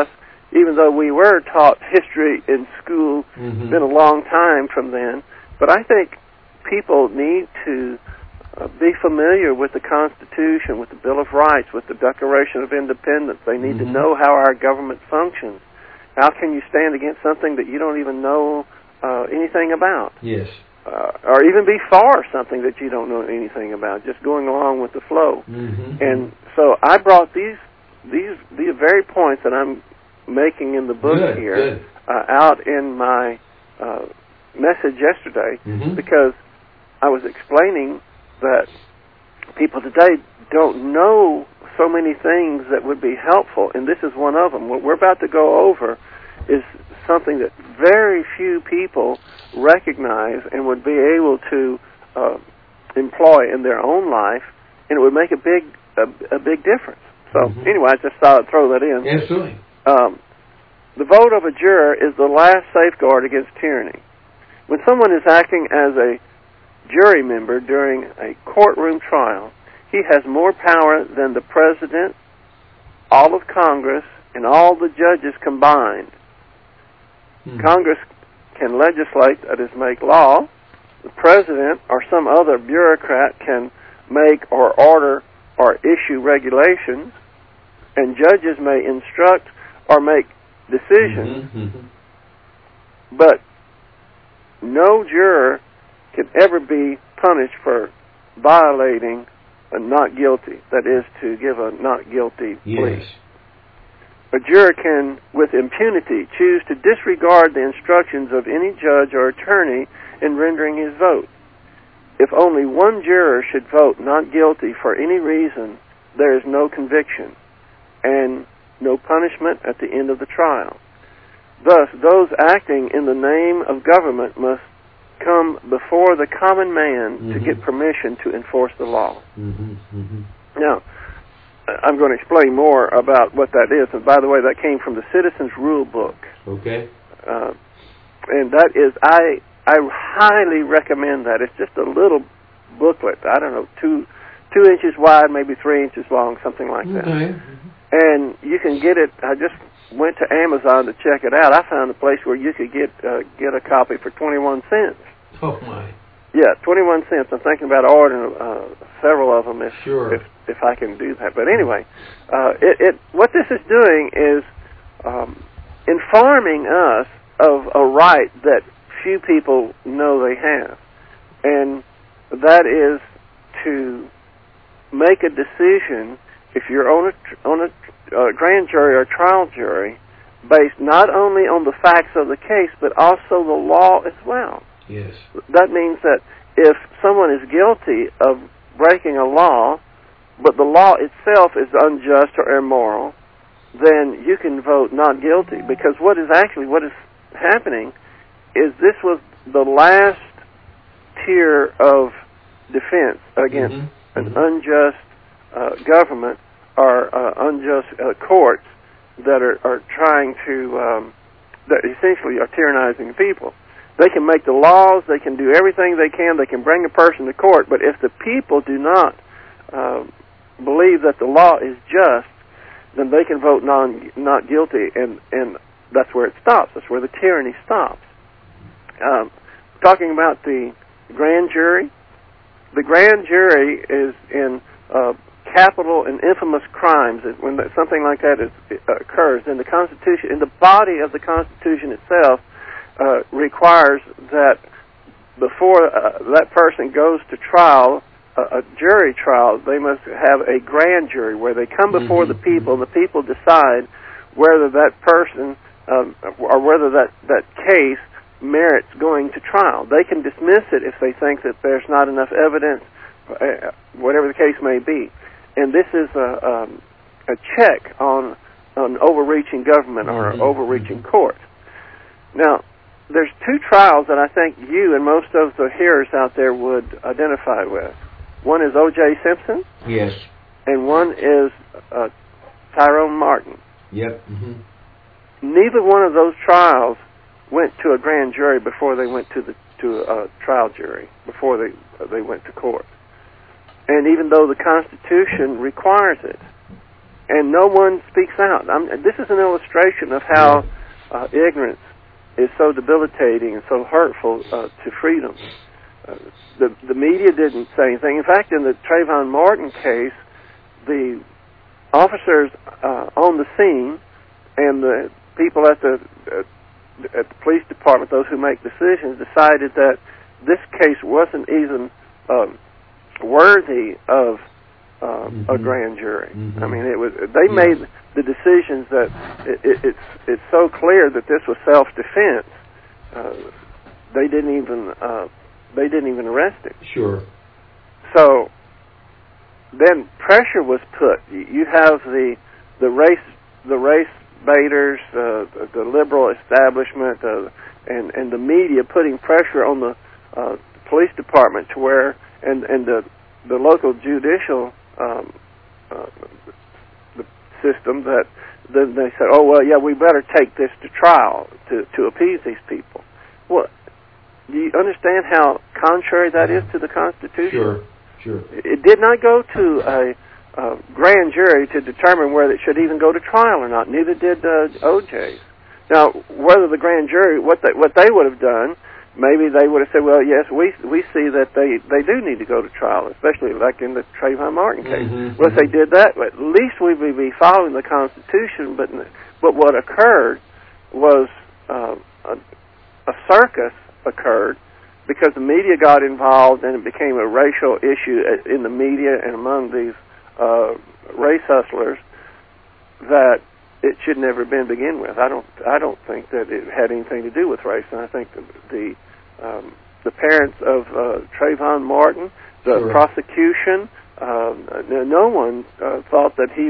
[SPEAKER 2] even though we were taught history in school. It's been a long time from then. But I think people need to be familiar with the Constitution, with the Bill of Rights, with the Declaration of Independence. They need to know how our government functions. How can you stand against something that you don't even know anything about?
[SPEAKER 1] Yes.
[SPEAKER 2] Or even be for something that you don't know anything about, just going along with the flow. And so I brought these very points that I'm making in the book out in my message yesterday, because I was explaining that people today don't know so many things that would be helpful, and this is one of them. What we're about to go over is something that very few people recognize and would be able to employ in their own life, and it would make a big difference. So anyway, I just thought I'd throw that in.
[SPEAKER 1] Absolutely.
[SPEAKER 2] The vote of a juror is the last safeguard against tyranny. When someone is acting as a jury member during a courtroom trial, he has more power than the president, all of Congress, and all the judges combined. Congress can legislate, that is, make law. The president or some other bureaucrat can make or order or issue regulations, and judges may instruct or make decisions. But no juror can ever be punished for violating a not guilty, that is, to give a not guilty plea. A juror can, with impunity, choose to disregard the instructions of any judge or attorney in rendering his vote. If only one juror should vote not guilty for any reason, there is no conviction and no punishment at the end of the trial. Thus, those acting in the name of government must come before the common man to get permission to enforce the law. Now, I'm going to explain more about what that is. And by the way, that came from the Citizens Rule Book.
[SPEAKER 1] Okay.
[SPEAKER 2] And that is, I highly recommend that. It's just a little booklet. I don't know, 2 inches wide, maybe 3 inches long, something like that. And you can get it. I just went to Amazon to check it out. I found a place where you could get a copy for 21 cents.
[SPEAKER 1] Oh my!
[SPEAKER 2] Yeah, 21 cents. I'm thinking about ordering several of them if I can do that. But anyway, what this is doing is informing us of a right that few people know they have, and that is to make a decision if you're on a grand jury or trial jury, based not only on the facts of the case, but also the law as well.
[SPEAKER 1] Yes.
[SPEAKER 2] That means that if someone is guilty of breaking a law, but the law itself is unjust or immoral, then you can vote not guilty. Because what is happening is this was the last tier of defense against an unjust government or unjust courts that are trying to, that essentially are tyrannizing people. They can make the laws, they can do everything they can bring a person to court, but if the people do not believe that the law is just, then they can vote not guilty, and that's where it stops. That's where the tyranny stops. Talking about the grand jury, the grand jury is in capital and infamous crimes. When something like that occurs, in the Constitution, in the body of the Constitution itself, requires that before that person goes to trial, a jury trial, they must have a grand jury where they come before the people, and the people decide whether that person or whether that case merits going to trial. They can dismiss it if they think that there's not enough evidence, whatever the case may be. And this is a check on overreaching government or overreaching courts. Now, there's 2 trials that I think you and most of the hearers out there would identify with. One is O.J. Simpson.
[SPEAKER 1] Yes.
[SPEAKER 2] And one is Tyrone Martin.
[SPEAKER 1] Yep.
[SPEAKER 2] Neither one of those trials went to a grand jury before they went to a trial jury, before they went to court. And even though the Constitution requires it, and no one speaks out. This is an illustration of how ignorance is so debilitating and so hurtful to freedom. The media didn't say anything. In fact, in the Trayvon Martin case, the officers on the scene and the people at the police department, those who make decisions, decided that this case wasn't even worthy of a grand jury.
[SPEAKER 1] Mm-hmm.
[SPEAKER 2] I mean, it was. They made the decisions that it's so clear that this was self-defense. They didn't even arrest him.
[SPEAKER 1] Sure.
[SPEAKER 2] So then pressure was put. You have the race baiters, the liberal establishment, and the media putting pressure on the police department to where and the local judicial the system that then they said, oh well, yeah, we better take this to trial to appease these people. Well, do you understand how contrary that is to the Constitution?
[SPEAKER 1] Sure.
[SPEAKER 2] It did not go to a grand jury to determine whether it should even go to trial or not. Neither did O.J.'s. Now, whether the grand jury, what they would have done, maybe they would have said, well, yes, we see that they do need to go to trial, especially like in the Trayvon Martin case.
[SPEAKER 1] Mm-hmm.
[SPEAKER 2] Well, if they did that, at least we would be following the Constitution. But what occurred was a circus occurred because the media got involved and it became a racial issue in the media and among these race hustlers that it should never have been begin with. I don't think that it had anything to do with race, and I think the parents of Trayvon Martin, the prosecution, no one thought that he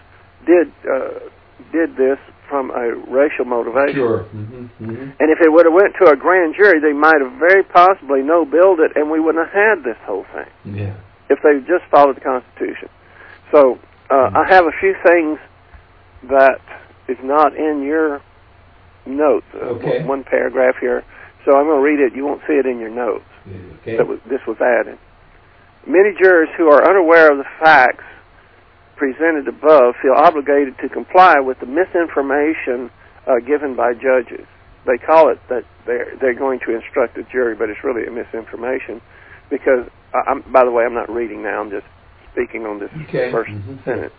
[SPEAKER 2] did this from a racial motivation.
[SPEAKER 1] Sure. Mm-hmm. Mm-hmm.
[SPEAKER 2] And if it would have went to a grand jury, they might have very possibly no-billed it, and we wouldn't have had this whole thing.
[SPEAKER 1] Yeah.
[SPEAKER 2] If they just followed the Constitution. So I have a few things that is not in your notes.
[SPEAKER 1] Okay.
[SPEAKER 2] One paragraph here. So I'm going to read it. You won't see it in your notes.
[SPEAKER 1] Okay.
[SPEAKER 2] This was added. Many jurors who are unaware of the facts presented above feel obligated to comply with the misinformation given by judges. They call it that they're going to instruct the jury, but it's really a misinformation because, by the way, I'm not reading now. I'm just speaking on this first sentence.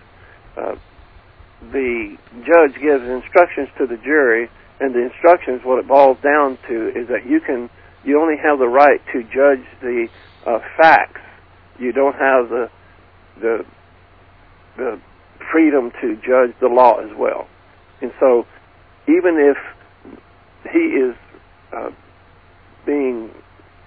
[SPEAKER 2] The judge gives instructions to the jury, and the instructions, what it boils down to, is that you only have the right to judge the facts. You don't have the freedom to judge the law as well. And so, even if he is being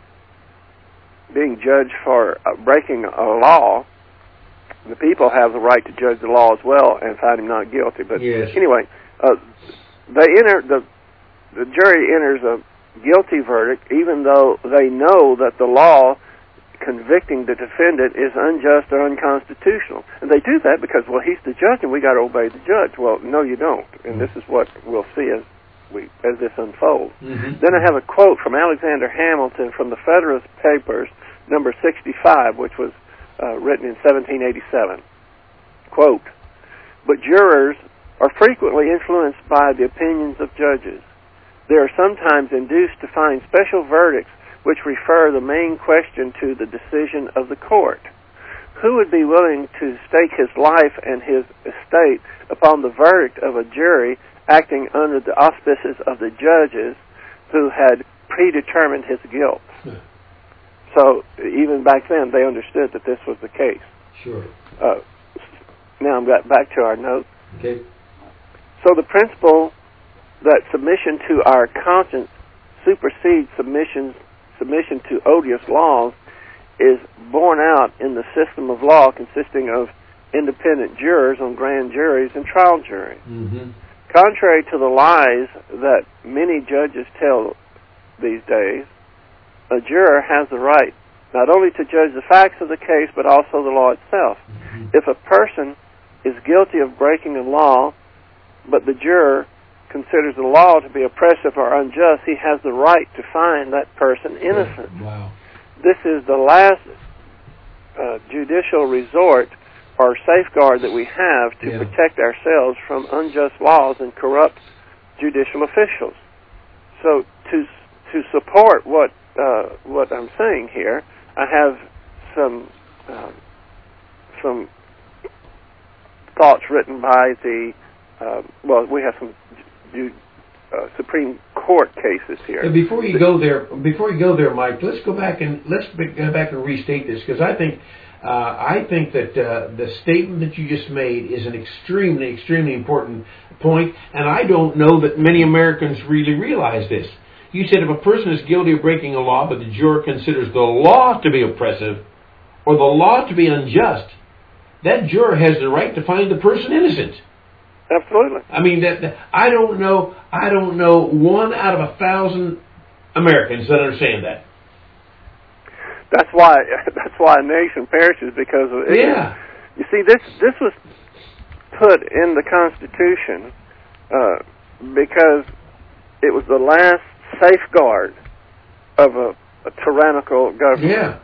[SPEAKER 2] judged for breaking a law, the people have the right to judge the law as well and find him not guilty. But anyway, the jury enters a guilty verdict, even though they know that the law convicting the defendant is unjust or unconstitutional. And they do that because, well, he's the judge and we got to obey the judge. Well, no, you don't. And this is what we'll see as this unfolds. Mm-hmm. Then I have a quote from Alexander Hamilton from the Federalist Papers, number 65, which was written in 1787. Quote, "But jurors are frequently influenced by the opinions of judges. They are sometimes induced to find special verdicts which refer the main question to the decision of the court. Who would be willing to stake his life and his estate upon the verdict of a jury acting under the auspices of the judges who had predetermined his guilt?" So even back then, they understood that this was the case.
[SPEAKER 1] Sure.
[SPEAKER 2] Now I'm back to our notes.
[SPEAKER 1] Okay.
[SPEAKER 2] So the principle that submission to our conscience supersedes submission to odious laws is borne out in the system of law consisting of independent jurors on grand juries and trial juries. Mm-hmm. Contrary to the lies that many judges tell these days, a juror has the right not only to judge the facts of the case, but also the law itself. Mm-hmm. If a person is guilty of breaking a law, but the juror considers the law to be oppressive or unjust, he has the right to find that person innocent.
[SPEAKER 1] Wow.
[SPEAKER 2] This is the last judicial resort or safeguard that we have to protect ourselves from unjust laws and corrupt judicial officials. So to support what I'm saying here, I have some thoughts written by the we have some Supreme Court cases here.
[SPEAKER 1] And before you go there, Mike, let's go back and restate this, because I think that the statement that you just made is an extremely, extremely important point, and I don't know that many Americans really realize this. You said if a person is guilty of breaking a law, but the juror considers the law to be oppressive or the law to be unjust, that juror has the right to find the person innocent.
[SPEAKER 2] Absolutely.
[SPEAKER 1] I mean, I don't know 1 out of 1,000 Americans that understand that.
[SPEAKER 2] That's why a nation perishes, because of ignorance.
[SPEAKER 1] Yeah.
[SPEAKER 2] You see, this was put in the Constitution because it was the last safeguard of a tyrannical government.
[SPEAKER 1] Yeah.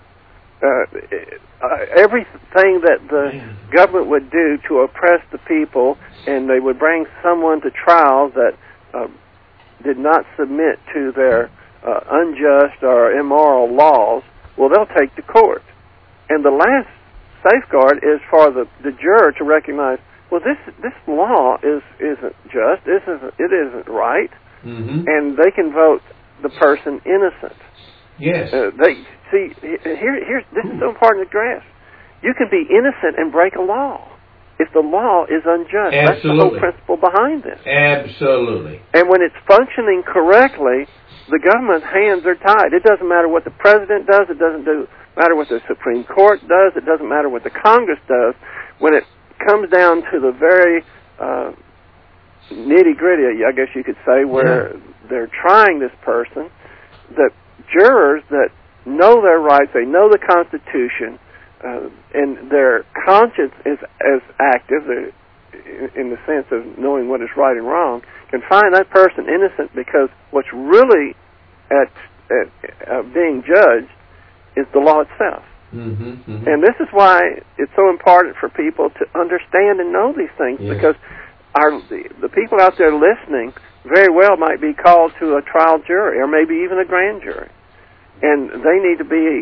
[SPEAKER 2] Everything that the government would do to oppress the people, and they would bring someone to trial that did not submit to their unjust or immoral laws, well, they'll take to court. And the last safeguard is for the juror to recognize, well, this law isn't just, it isn't right, and they can vote the person innocent.
[SPEAKER 1] Yes.
[SPEAKER 2] This is so important to grasp. You can be innocent and break a law if the law is unjust.
[SPEAKER 1] Absolutely.
[SPEAKER 2] That's the whole principle behind this.
[SPEAKER 1] Absolutely.
[SPEAKER 2] And when it's functioning correctly, the government's hands are tied. It doesn't matter what the president does. It doesn't matter what the Supreme Court does. It doesn't matter what the Congress does. When it comes down to the very nitty-gritty, I guess you could say, where they're trying this person, that jurors that know their rights, they know the Constitution, and their conscience is as active, in the sense of knowing what is right and wrong, can find that person innocent, because what's really at being judged is the law itself. And this is why it's so important for people to understand and know these things, because the people out there listening very well might be called to a trial jury, or maybe even a grand jury, and they need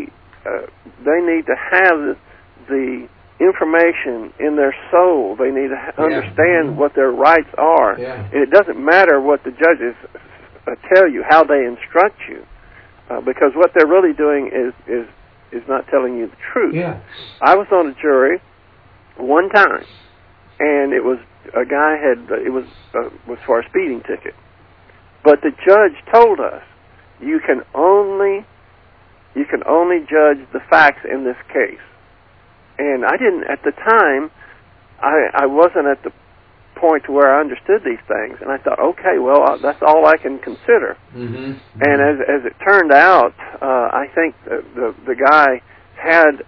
[SPEAKER 2] to have the information in their soul. They need to understand what their rights are, and it doesn't matter what the judges tell you, how they instruct you, because what they're really doing is not telling you the truth. I was on a jury one time, and it was a guy was for a speeding ticket, but the judge told us you can only judge the facts in this case. And I didn't, at the time, I wasn't at the point to where I understood these things, and I thought, okay, well, that's all I can consider. And as it turned out, I think the guy had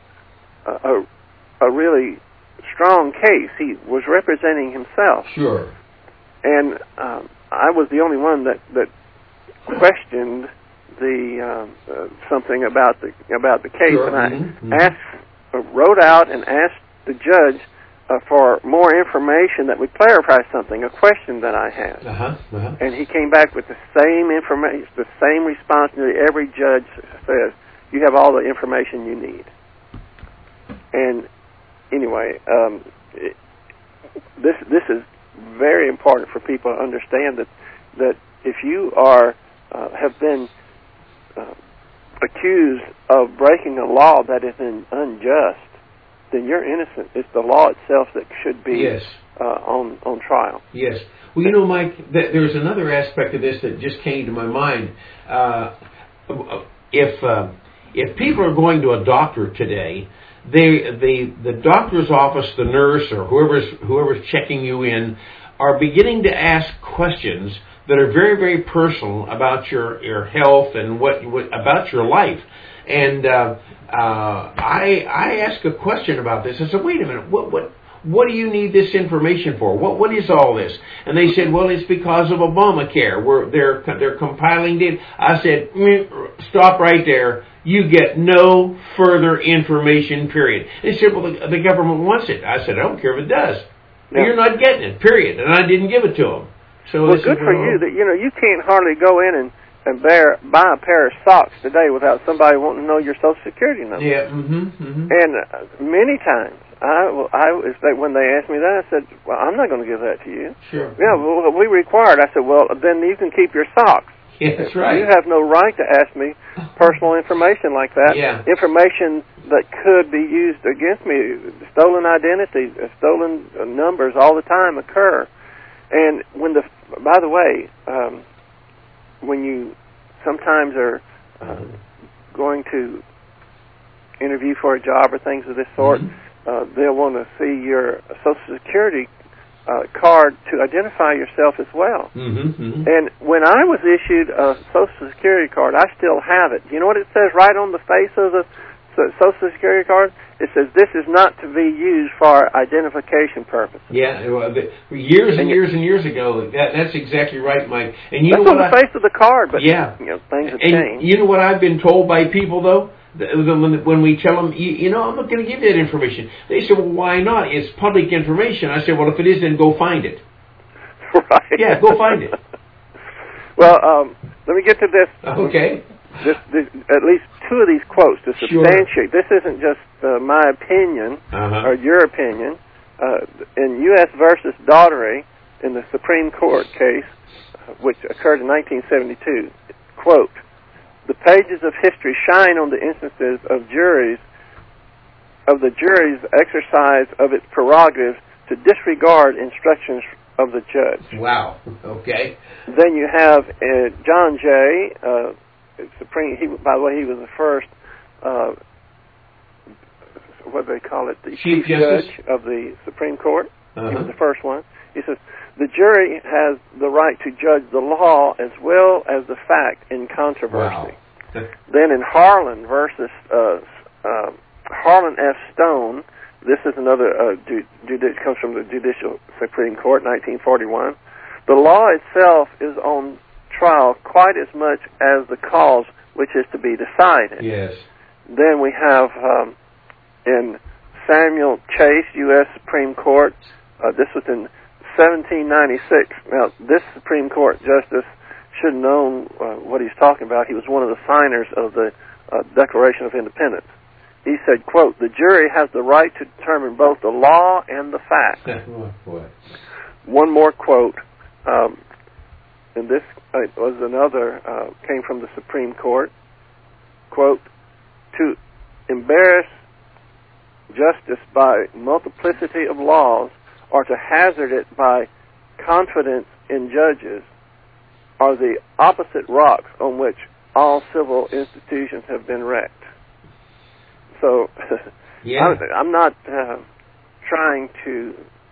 [SPEAKER 2] a really strong case. He was representing himself.
[SPEAKER 1] Sure.
[SPEAKER 2] And I was the only one that questioned something about the case,
[SPEAKER 1] sure.
[SPEAKER 2] And I wrote out and asked the judge for more information that would clarify something, a question that I had. And he came back with the same information, the same response that every judge says: you have all the information you need. And anyway, this is very important for people to understand that if you have been accused of breaking a law that is unjust, then you're innocent. It's the law itself that should be on trial. Yes.
[SPEAKER 1] Well, you know, Mike, there's another aspect of this that just came to my mind. If people are going to a doctor today, the doctor's office, the nurse, or whoever's checking you in, are beginning to ask questions that are very, very personal about your health and what about your life. And I asked a question about this. I said, wait a minute, what do you need this information for? What is all this? And they said, well, it's because of Obamacare. They're compiling data. I said, stop right there. You get no further information, period. They said, well, the government wants it. I said, I don't care if it does.
[SPEAKER 2] Yeah.
[SPEAKER 1] You're not getting it, period. And I didn't give it to them. So
[SPEAKER 2] well, good for you that, you can't hardly go in and buy a pair of socks today without somebody wanting to know your Social Security number.
[SPEAKER 1] Yeah, mm-hmm.
[SPEAKER 2] And many times, when they asked me that, I said, well, I'm not going to give that to you.
[SPEAKER 1] Sure.
[SPEAKER 2] Yeah, well, we required. I said, well, then you can keep your socks.
[SPEAKER 1] Yeah, that's right.
[SPEAKER 2] You have no right to ask me personal information like that.
[SPEAKER 1] Yeah.
[SPEAKER 2] Information that could be used against me. Stolen identity, stolen numbers all the time occur. And by the way, when you sometimes are going to interview for a job or things of this sort, they'll want to see your Social Security card to identify yourself as well. And when I was issued a Social Security card, I still have it. You know what it says right on the face of the Social Security card? It says, this is not to be used for identification purposes.
[SPEAKER 1] Yeah, years and years ago, that's exactly right, Mike. And you
[SPEAKER 2] that's
[SPEAKER 1] know
[SPEAKER 2] on the face of the card, but
[SPEAKER 1] yeah.
[SPEAKER 2] Things have changed.
[SPEAKER 1] You know what I've been told by people, though? When we tell them, I'm not going to give you that information. They say, well, why not? It's public information. I say, well, if it is, then go find it.
[SPEAKER 2] Right.
[SPEAKER 1] Yeah, go find it.
[SPEAKER 2] Well, let me get to this.
[SPEAKER 1] Okay.
[SPEAKER 2] This, at least two of these quotes to substantiate. Sure. This isn't just my opinion or your opinion. In U.S. versus Daugherty, in the Supreme Court case, which occurred in 1972, quote, the pages of history shine on the instances of the jury's exercise of its prerogatives to disregard instructions of the judge.
[SPEAKER 1] Wow. Okay.
[SPEAKER 2] Then you have John Jay, Supreme. By the way, he was the first. What do they call it? The Chief Judge of the Supreme Court. He was the first one. He says, the jury has the right to judge the law as well as the fact in controversy. Wow. Then in Harlan versus Harlan F. Stone, this is another comes from the Judicial Supreme Court, 1941. The law itself is on trial quite as much as the cause which is to be decided.
[SPEAKER 1] Yes.
[SPEAKER 2] Then we have in Samuel Chase, U.S. Supreme Court. This was in 1796. Now, this Supreme Court justice should have known what he's talking about. He was one of the signers of the Declaration of Independence. He said, quote, the jury has the right to determine both the law and the facts. One more quote, and this was another, came from the Supreme Court, quote, to embarrass justice by multiplicity of laws or to hazard it by confidence in judges are the opposite rocks on which all civil institutions have been wrecked. So, yeah. I'm not trying to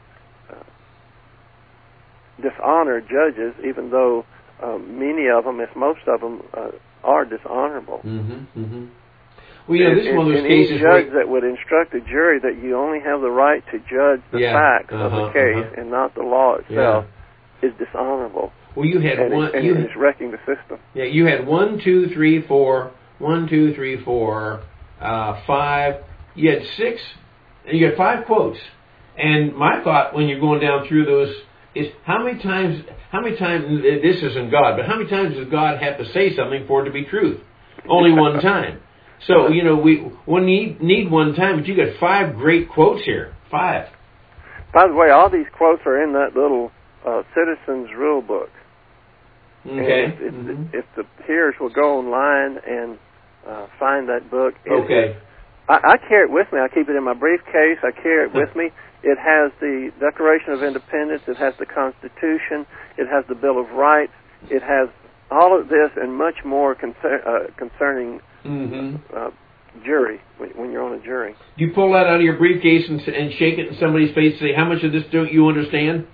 [SPEAKER 2] dishonor judges, even though many of them, if most of them, are dishonorable.
[SPEAKER 1] Well, this is one of those cases.
[SPEAKER 2] Any judge that would instruct a jury that you only have the right to judge the facts of the case and not the law itself is dishonorable.
[SPEAKER 1] Well, you had one.
[SPEAKER 2] It's wrecking the system.
[SPEAKER 1] Yeah, you had 1, 2, 3, 4, 1, 2, 3, 4, 5. You had 6. And you had 5 quotes. And my thought when you're going down through those is how many times this isn't God, but how many times does God have to say something for it to be truth? Only one time. So, we need one time, but you got 5 great quotes here. 5.
[SPEAKER 2] By the way, all these quotes are in that little Citizens Rule Book.
[SPEAKER 1] Okay.
[SPEAKER 2] If the hearers will go online and find that book.
[SPEAKER 1] Okay.
[SPEAKER 2] I carry it with me. I keep it in my briefcase. I carry it with me. It has the Declaration of Independence. It has the Constitution. It has the Bill of Rights. It has all of this and much more concerning jury, when you're on a jury.
[SPEAKER 1] Do you pull that out of your briefcase and shake it in somebody's face and say, how much of this don't you understand?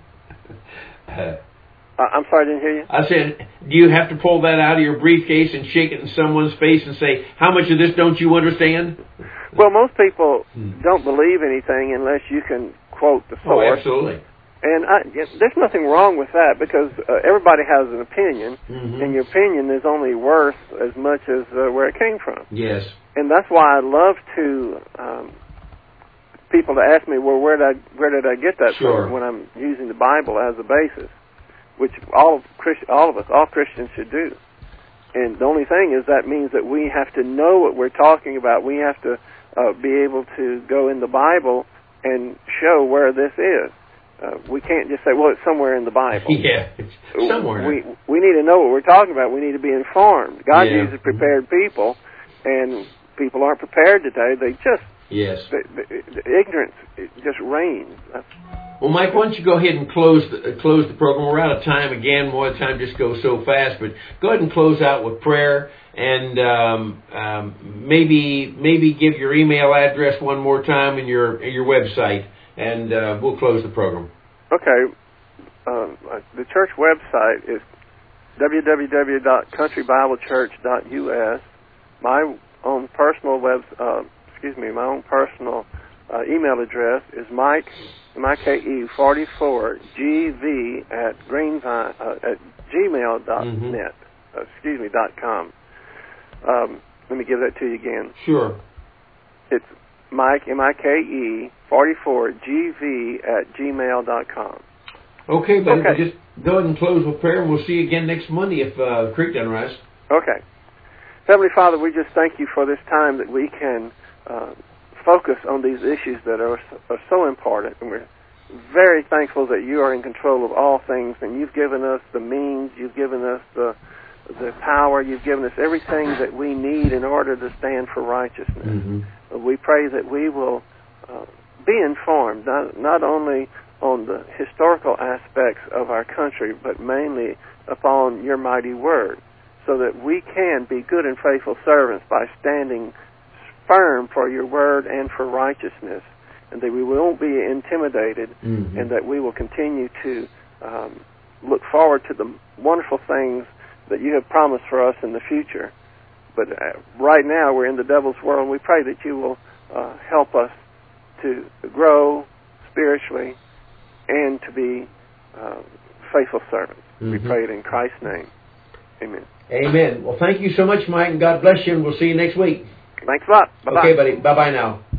[SPEAKER 2] I'm sorry, I didn't hear you.
[SPEAKER 1] I said, do you have to pull that out of your briefcase and shake it in someone's face and say, how much of this don't you understand?
[SPEAKER 2] Well, most people don't believe anything unless you can quote the source.
[SPEAKER 1] Oh, absolutely.
[SPEAKER 2] And there's nothing wrong with that, because everybody has an opinion, and your opinion is only worth as much as where it came from.
[SPEAKER 1] Yes.
[SPEAKER 2] And that's why I love to people to ask me, well, where did I get that
[SPEAKER 1] Sure.
[SPEAKER 2] from, when I'm using the Bible as a basis, which all Christians should do. And the only thing is that means that we have to know what we're talking about. We have to be able to go in the Bible and show where this is. We can't just say, well, it's somewhere in the Bible.
[SPEAKER 1] Yeah, it's somewhere.
[SPEAKER 2] We need to know what we're talking about. We need to be informed. God
[SPEAKER 1] Yeah.
[SPEAKER 2] uses prepared people, and people aren't prepared today. They just,
[SPEAKER 1] Yes.
[SPEAKER 2] the ignorance just reigns.
[SPEAKER 1] Well, Mike, why don't you go ahead and close the program? We're out of time again. More the time just goes so fast. But go ahead and close out with prayer, and maybe give your email address one more time and your website, and we'll close the program.
[SPEAKER 2] Okay. The church website is www.countrybiblechurch.us. My own personal email address is Mike MIKE44GV at gmail.net. .com. Let me give that to you again.
[SPEAKER 1] Sure.
[SPEAKER 2] It's Mike MIKE44GV at gmail.com.
[SPEAKER 1] Okay, buddy. Okay. We'll just go ahead and close with prayer, and we'll see you again next Monday if the creek doesn't rise.
[SPEAKER 2] Okay. Heavenly Father, we just thank you for this time that we can focus on these issues that are so important, and we're very thankful that you are in control of all things, and you've given us the means, you've given us the power, you've given us everything that we need in order to stand for righteousness. We pray that we will be informed, not only on the historical aspects of our country, but mainly upon your mighty word, so that we can be good and faithful servants by standing firm for your word and for righteousness, and that we won't be intimidated, and that we will continue to look forward to the wonderful things that you have promised for us in the future. But right now we're in the devil's world, and we pray that you will help us to grow spiritually and to be faithful servants. We pray it in Christ's name. Amen.
[SPEAKER 1] Amen. Well, thank you so much, Mike, and God bless you, and we'll see you next week.
[SPEAKER 2] Thanks a lot. Bye-bye.
[SPEAKER 1] Okay, buddy. Bye-bye now.